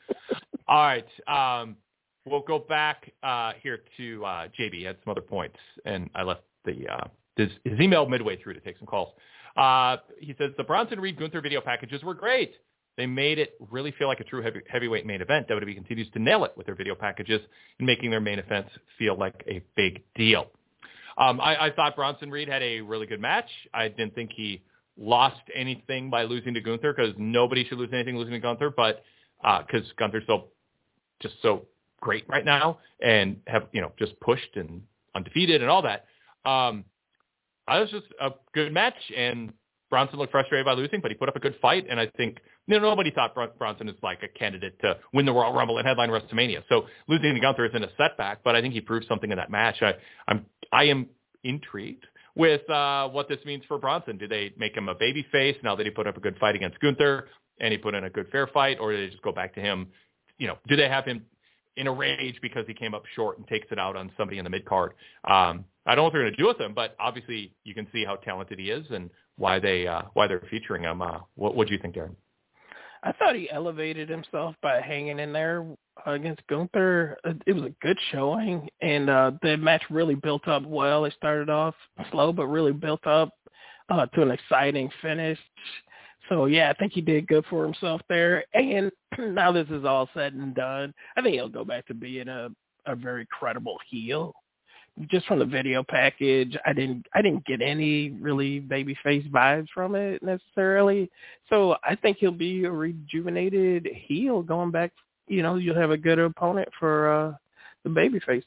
All right. Um, we'll go back uh, here to uh, J B. He had some other points, and I left the uh, his, his email midway through to take some calls. Uh, he says, the Bronson Reed Gunther video packages were great. They made it really feel like a true heavy, heavyweight main event. W W E continues to nail it with their video packages and making their main events feel like a big deal. Um, I, I thought Bronson Reed had a really good match. I didn't think he lost anything by losing to Gunther, because nobody should lose anything losing to Gunther, but because uh, Gunther's so just so great right now and have, you know, just pushed and undefeated and all that. Um, I was just a good match, and Bronson looked frustrated by losing, but he put up a good fight. And I think, you know, nobody thought Bronson is like a candidate to win the Royal Rumble and headline WrestleMania. So losing to Gunther isn't a setback, but I think he proved something in that match. I, I'm, I am intrigued with uh, what this means for Bronson. Do they make him a baby face now that he put up a good fight against Gunther and he put in a good fair fight, or do they just go back to him? You know, do they have him in a rage because he came up short and takes it out on somebody in the mid card? Um, I don't know what they're going to do with him, but obviously you can see how talented he is and why they uh, why they're featuring him. Uh, what what do you think, Darren? I thought he elevated himself by hanging in there against Gunther. It was a good showing, and uh, the match really built up well. It started off slow, but really built up uh, to an exciting finish. So, yeah, I think he did good for himself there. And now this is all said and done, I think he'll go back to being a, a very credible heel. Just from the video package, I didn't I didn't get any really babyface vibes from it necessarily. So I think he'll be a rejuvenated heel going back. You know, you'll have a good opponent for uh, the babyfaces.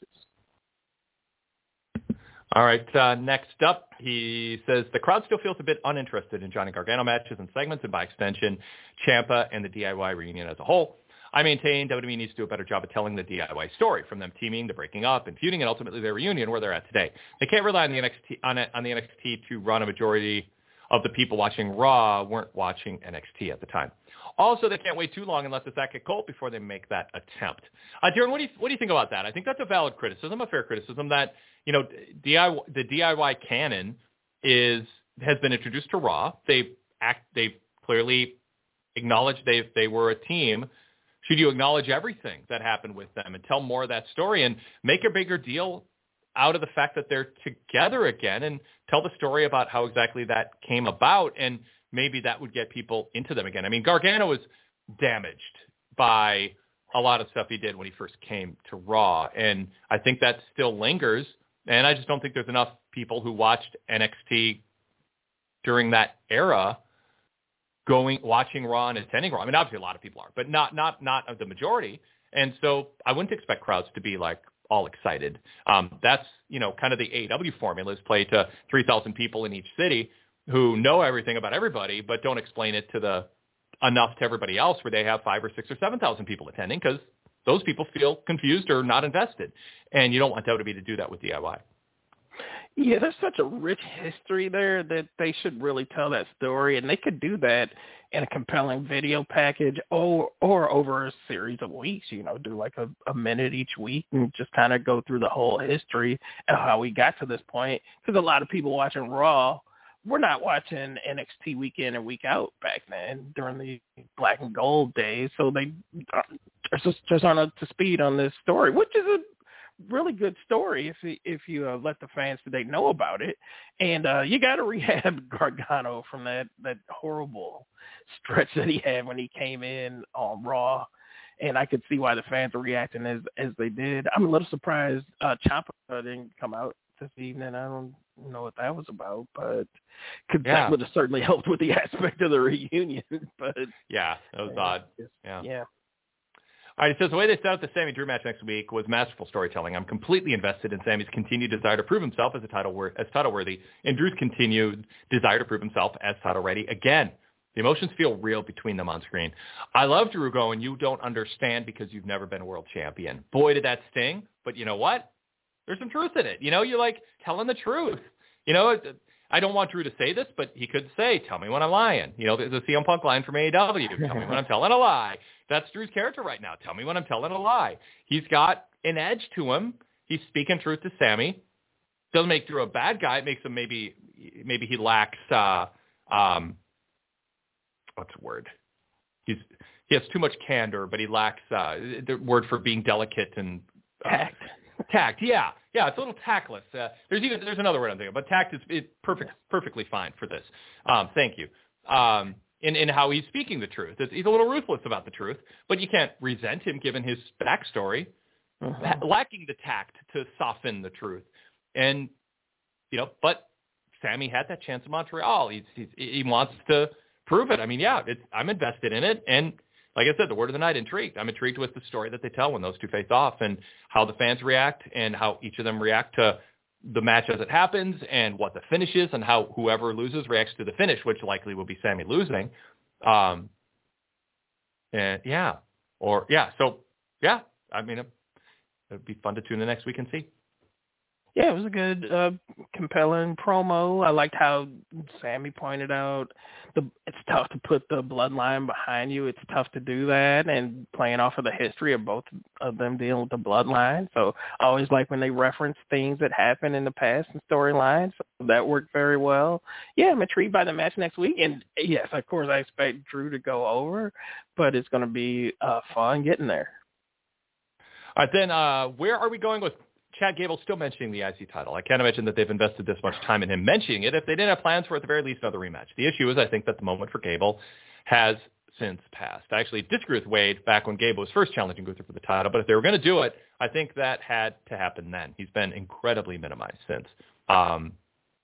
All right, uh, next up, he says the crowd still feels a bit uninterested in Johnny Gargano matches and segments, and by extension, Ciampa and the D I Y reunion as a whole. I maintain W W E needs to do a better job of telling the D I Y story, from them teaming to breaking up and feuding and ultimately their reunion where they're at today. They can't rely on the N X T on, on the N X T to run a majority of the people watching Raw weren't watching N X T at the time. Also, they can't wait too long and let the sack get cold before they make that attempt. Uh, Darren, what do you what do you think about that? I think that's a valid criticism, a fair criticism that, you know, D I Y, the D I Y canon is has been introduced to Raw. They act they clearly acknowledge they they were a team. Should you acknowledge everything that happened with them and tell more of that story and make a bigger deal out of the fact that they're together again and tell the story about how exactly that came about, and maybe that would get people into them again. I mean, Gargano was damaged by a lot of stuff he did when he first came to Raw, and I think that still lingers, and I just don't think there's enough people who watched N X T during that era going, watching Raw and attending Raw. I mean, obviously a lot of people are, but not, not, not the majority. And so I wouldn't expect crowds to be like all excited. Um, that's, you know, kind of the A E W formula is play to three thousand people in each city who know everything about everybody, but don't explain it to the enough to everybody else where they have five or six or seven thousand people attending, because those people feel confused or not invested. And you don't want W W E to do that with D I Y. Yeah, there's such a rich history there that they should really tell that story, and they could do that in a compelling video package or or over a series of weeks, you know, do like a, a minute each week and just kind of go through the whole history of how we got to this point. Because a lot of people watching Raw, we're not watching N X T week in and week out back then during the black and gold days, so they are just, just aren't up to speed on this story, which is a really good story if you, if you uh, let the fans today know about it. And uh, you got to rehab Gargano from that, that horrible stretch that he had when he came in on Raw. And I could see why the fans are reacting as as they did. I'm a little surprised uh, Ciampa didn't come out this evening. I don't know what that was about, but could, yeah. that would have certainly helped with the aspect of the reunion. But yeah, that was uh, odd. Yeah. Yeah. All right, it says the way they set up the Sami Drew match next week was masterful storytelling. I'm completely invested in Sami's continued desire to prove himself as a title wor- as title worthy, and Drew's continued desire to prove himself as title ready again. The emotions feel real between them on screen. I love Drew going, "You don't understand because you've never been a world champion." Boy, did that sting! But you know what? There's some truth in it. You know, you're like telling the truth. You know, I don't want Drew to say this, but he could say, "Tell me when I'm lying." You know, there's a C M Punk line from A E W. Tell me when I'm telling a lie. That's Drew's character right now. Tell me when I'm telling a lie. He's got an edge to him. He's speaking truth to Sami. Doesn't make Drew a bad guy. It makes him maybe maybe he lacks uh, um, what's the word? He's he has too much candor, but he lacks uh, the word for being delicate and uh, tact. Tact, yeah, yeah, it's a little tactless. Uh, there's even there's another word I'm thinking of, but tact is it perfect, perfectly fine for this. Um, thank you. Um, in in how he's speaking the truth, it's, he's a little ruthless about the truth, but you can't resent him given his backstory, uh-huh. lacking the tact to soften the truth. And you know, but Sami had that chance in Montreal. He's, he's he wants to prove it. I mean, yeah, it's, I'm invested in it, and like I said, the word of the night, intrigued. I'm intrigued with the story that they tell when those two face off and how the fans react and how each of them react to the match as it happens and what the finish is and how whoever loses reacts to the finish, which likely will be Sami losing. Um, and yeah, or yeah. So yeah, I mean, it would be fun to tune in next week and see. Yeah, it was a good, uh, compelling promo. I liked how Sami pointed out the it's tough to put the bloodline behind you. It's tough to do that, and playing off of the history of both of them dealing with the bloodline. So I always like when they reference things that happened in the past and storylines. So that worked very well. Yeah, I'm intrigued by the match next week. And yes, of course, I expect Drew to go over, but it's going to be uh, fun getting there. All right, then uh, where are we going with Chad Gable still mentioning the I C title? I can't imagine that they've invested this much time in him mentioning it if they didn't have plans for, at the very least, another rematch. The issue is I think that the moment for Gable has since passed. I actually disagree with Wade back when Gable was first challenging Gunther for the title, but if they were going to do it, I think that had to happen then. He's been incredibly minimized since. Um,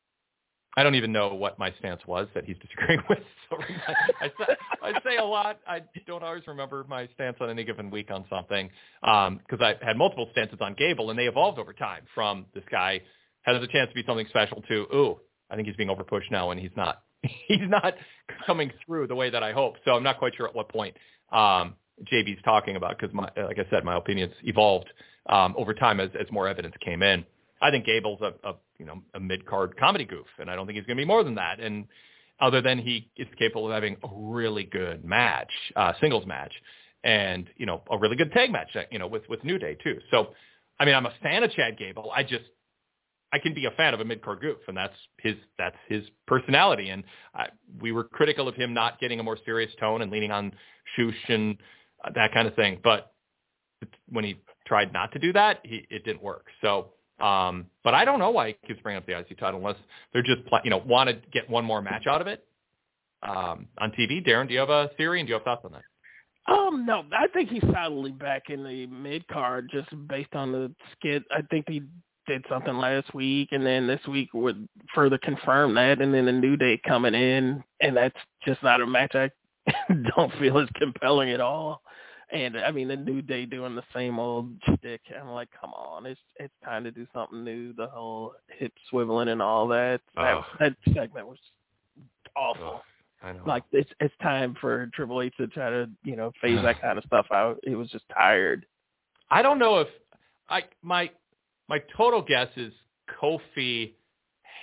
I don't even know what my stance was that he's disagreeing with. So I, I, say, I say a lot. I don't always remember my stance on any given week on something because um, I've had multiple stances on Gable, and they evolved over time from this guy has a chance to be something special to, ooh, I think he's being overpushed now, and he's not. He's not coming through the way that I hope. So I'm not quite sure at what point um, J B's talking about because, like I said, my opinions evolved um, over time as, as more evidence came in. I think Gable's a, a you know a mid-card comedy goof, and I don't think he's going to be more than that. And other than he is capable of having a really good match, uh, singles match, and you know a really good tag match, you know with with New Day too. So, I mean, I'm a fan of Chad Gable. I just I can be a fan of a mid-card goof, and that's his that's his personality. And I, we were critical of him not getting a more serious tone and leaning on Shush and uh, that kind of thing. But when he tried not to do that, he, it didn't work. So. Um, but I don't know why he keeps bringing up the I C title unless they're just, you know, want to get one more match out of it um, on T V. Darren, do you have a theory and do you have thoughts on that? Um, no, I think he's solidly back in the mid card just based on the skit. I think he did something last week, and then this week would further confirm that, and then the New Day coming in, and that's just not a match I don't feel as compelling at all. And I mean, the New Day doing the same old shtick. I'm like, come on, it's it's time to do something new. The whole hip swiveling and all that. Oh. That, that segment was awful. Oh, I know. Like it's it's time for Triple H to try to you know phase that kind of stuff out. It was just tired. I don't know if I my my total guess is Kofi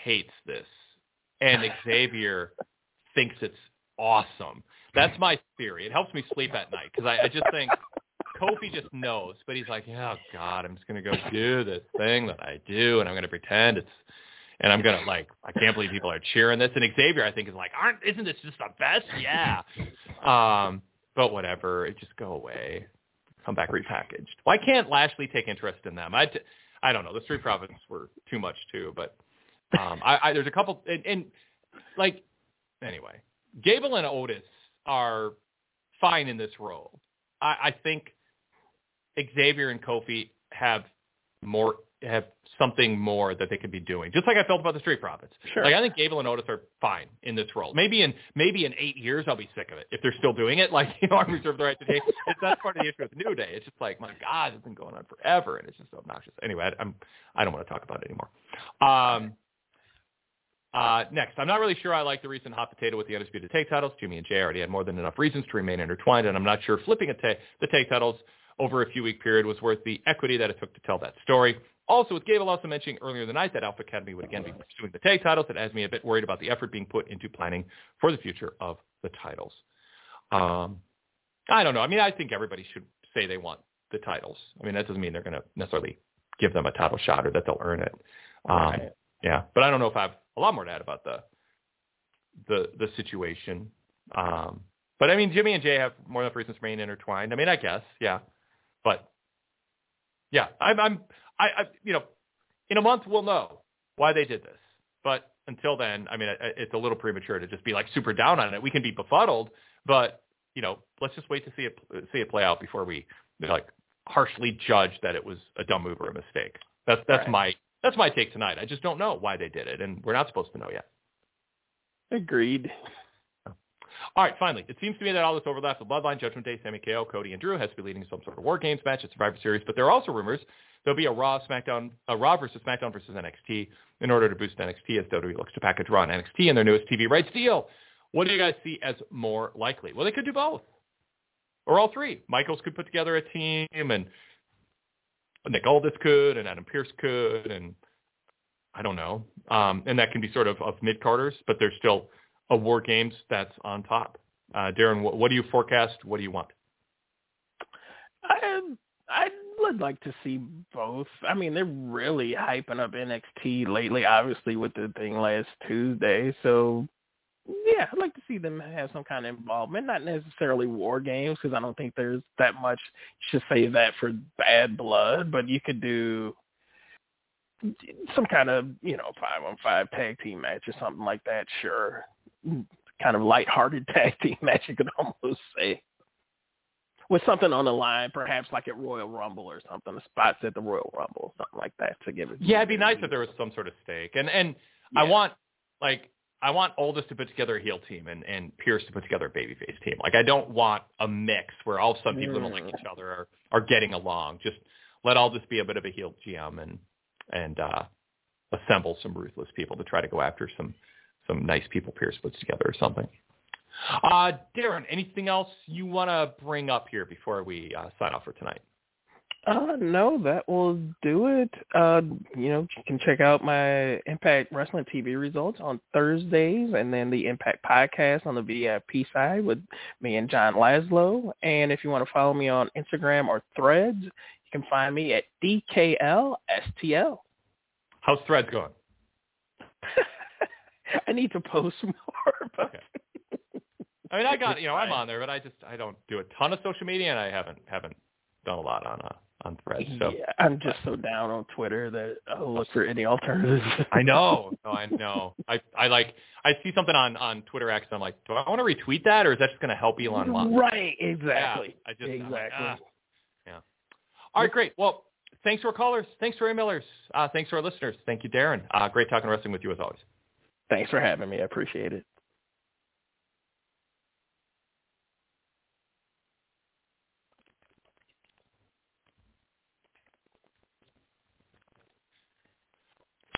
hates this, and Xavier thinks it's awesome. That's my theory. It helps me sleep at night because I, I just think Kofi just knows, but he's like, oh, God, I'm just going to go do this thing that I do, and I'm going to pretend it's – and I'm going to, like, I can't believe people are cheering this. And Xavier, I think, is like, aren't isn't this just the best? Yeah. Um, but whatever. It just go away. Come back repackaged. Why can't Lashley take interest in them? I, I don't know. The Street Profits were too much, too. But um, I, I, there's a couple – and, and, like, anyway, Gable and Otis are fine in this role. I, I think Xavier and Kofi have more have something more that they could be doing. Just like I felt about the Street Profits. Sure. Like I think Gable and Otis are fine in this role. Maybe in maybe in eight years I'll be sick of it if they're still doing it. Like, you know, I reserve the right to take. It's that's part of the issue with New Day. It's just like, my God, it's been going on forever, and it's just obnoxious. Anyway, I, I'm I don't want to talk about it anymore. Um, uh, next, I'm not really sure I like the recent hot potato with the undisputed tag titles. Jimmy and Jay already had more than enough reasons to remain intertwined, and I'm not sure flipping a ta- the tag titles over a few-week period was worth the equity that it took to tell that story. Also, with Gable also mentioning earlier in the night that Alpha Academy would again be pursuing the tag titles, it has me a bit worried about the effort being put into planning for the future of the titles. Um, I don't know. I mean, I think everybody should say they want the titles. I mean, that doesn't mean they're going to necessarily give them a title shot or that they'll earn it. Um, right. Yeah, but I don't know if I have a lot more to add about the the the situation. Um, but I mean, Jimmy and Jay have more than enough reasons to remain intertwined. I mean, I guess, yeah. But yeah, I'm, I'm I, I, you know, in a month we'll know why they did this. But until then, I mean, it's a little premature to just be like super down on it. We can be befuddled, but you know, let's just wait to see it see it play out before we you know, like harshly judge that it was a dumb move or a mistake. That's that's right. my that's my take tonight. I just don't know why they did it, and we're not supposed to know yet. Agreed. All right, finally, it seems to me that all this overlap with Bloodline, Judgment Day, Sami K O, Cody, and Drew has to be leading some sort of War Games match at Survivor Series, but there are also rumors there'll be a Raw SmackDown, a Raw versus SmackDown versus N X T in order to boost N X T as W W E looks to package Raw and N X T in their newest T V rights deal. What do you guys see as more likely? Well, they could do both, or all three. Michaels could put together a team, and Nick Aldis could, and Adam Pearce could, and I don't know. Um, and that can be sort of of mid-carders, but there's still a War Games that's on top. Uh, Darren, what, what do you forecast? What do you want? I I would like to see both. I mean, they're really hyping up N X T lately, obviously with the thing last Tuesday. So, yeah, I'd like to see them have some kind of involvement. Not necessarily War Games, because I don't think there's that much. You should save that for Bad Blood, but you could do some kind of, you know, five on five tag team match or something like that. Sure. Kind of lighthearted tag team match, you could almost say. With something on the line, perhaps like at Royal Rumble or something, the spots at the Royal Rumble, something like that to give it. Yeah, it'd be nice if there was some sort of stake. And and yeah. I want, like, I want Aldis to put together a heel team and, and Pierce to put together a babyface team. Like, I don't want a mix where all of a sudden people mm. who don't like each other are, are getting along. Just let Aldis be a bit of a heel G M and, and uh, assemble some ruthless people to try to go after some some nice people Pierce puts together or something. Uh, Darren, anything else you want to bring up here before we uh, sign off for tonight? Uh, no, that will do it. Uh, you know, you can check out my Impact Wrestling T V results on Thursdays, and then the Impact Podcast on the V I P side with me and John Laszlo. And if you want to follow me on Instagram or Threads, you can find me at D K L S T L. How's Threads going? I need to post more. But okay. I mean, I got, you know, I'm on there, but I just, I don't do a ton of social media, and I haven't, haven't done a lot on, uh, on Threads. So yeah, I'm just so down on Twitter that I'll look for any alternatives. I know. No, I know. I, I like, I see something on, on Twitter X, and I'm like, do I want to retweet that, or is that just going to help Elon Musk? Right. Exactly. Yeah, I just, exactly. Like, ah. Yeah. All right, great. Well, thanks to our callers. Thanks to our emailers. Uh, thanks to our listeners. Thank you, Darren. Uh, great talking wrestling with you as always. Thanks for having me. I appreciate it.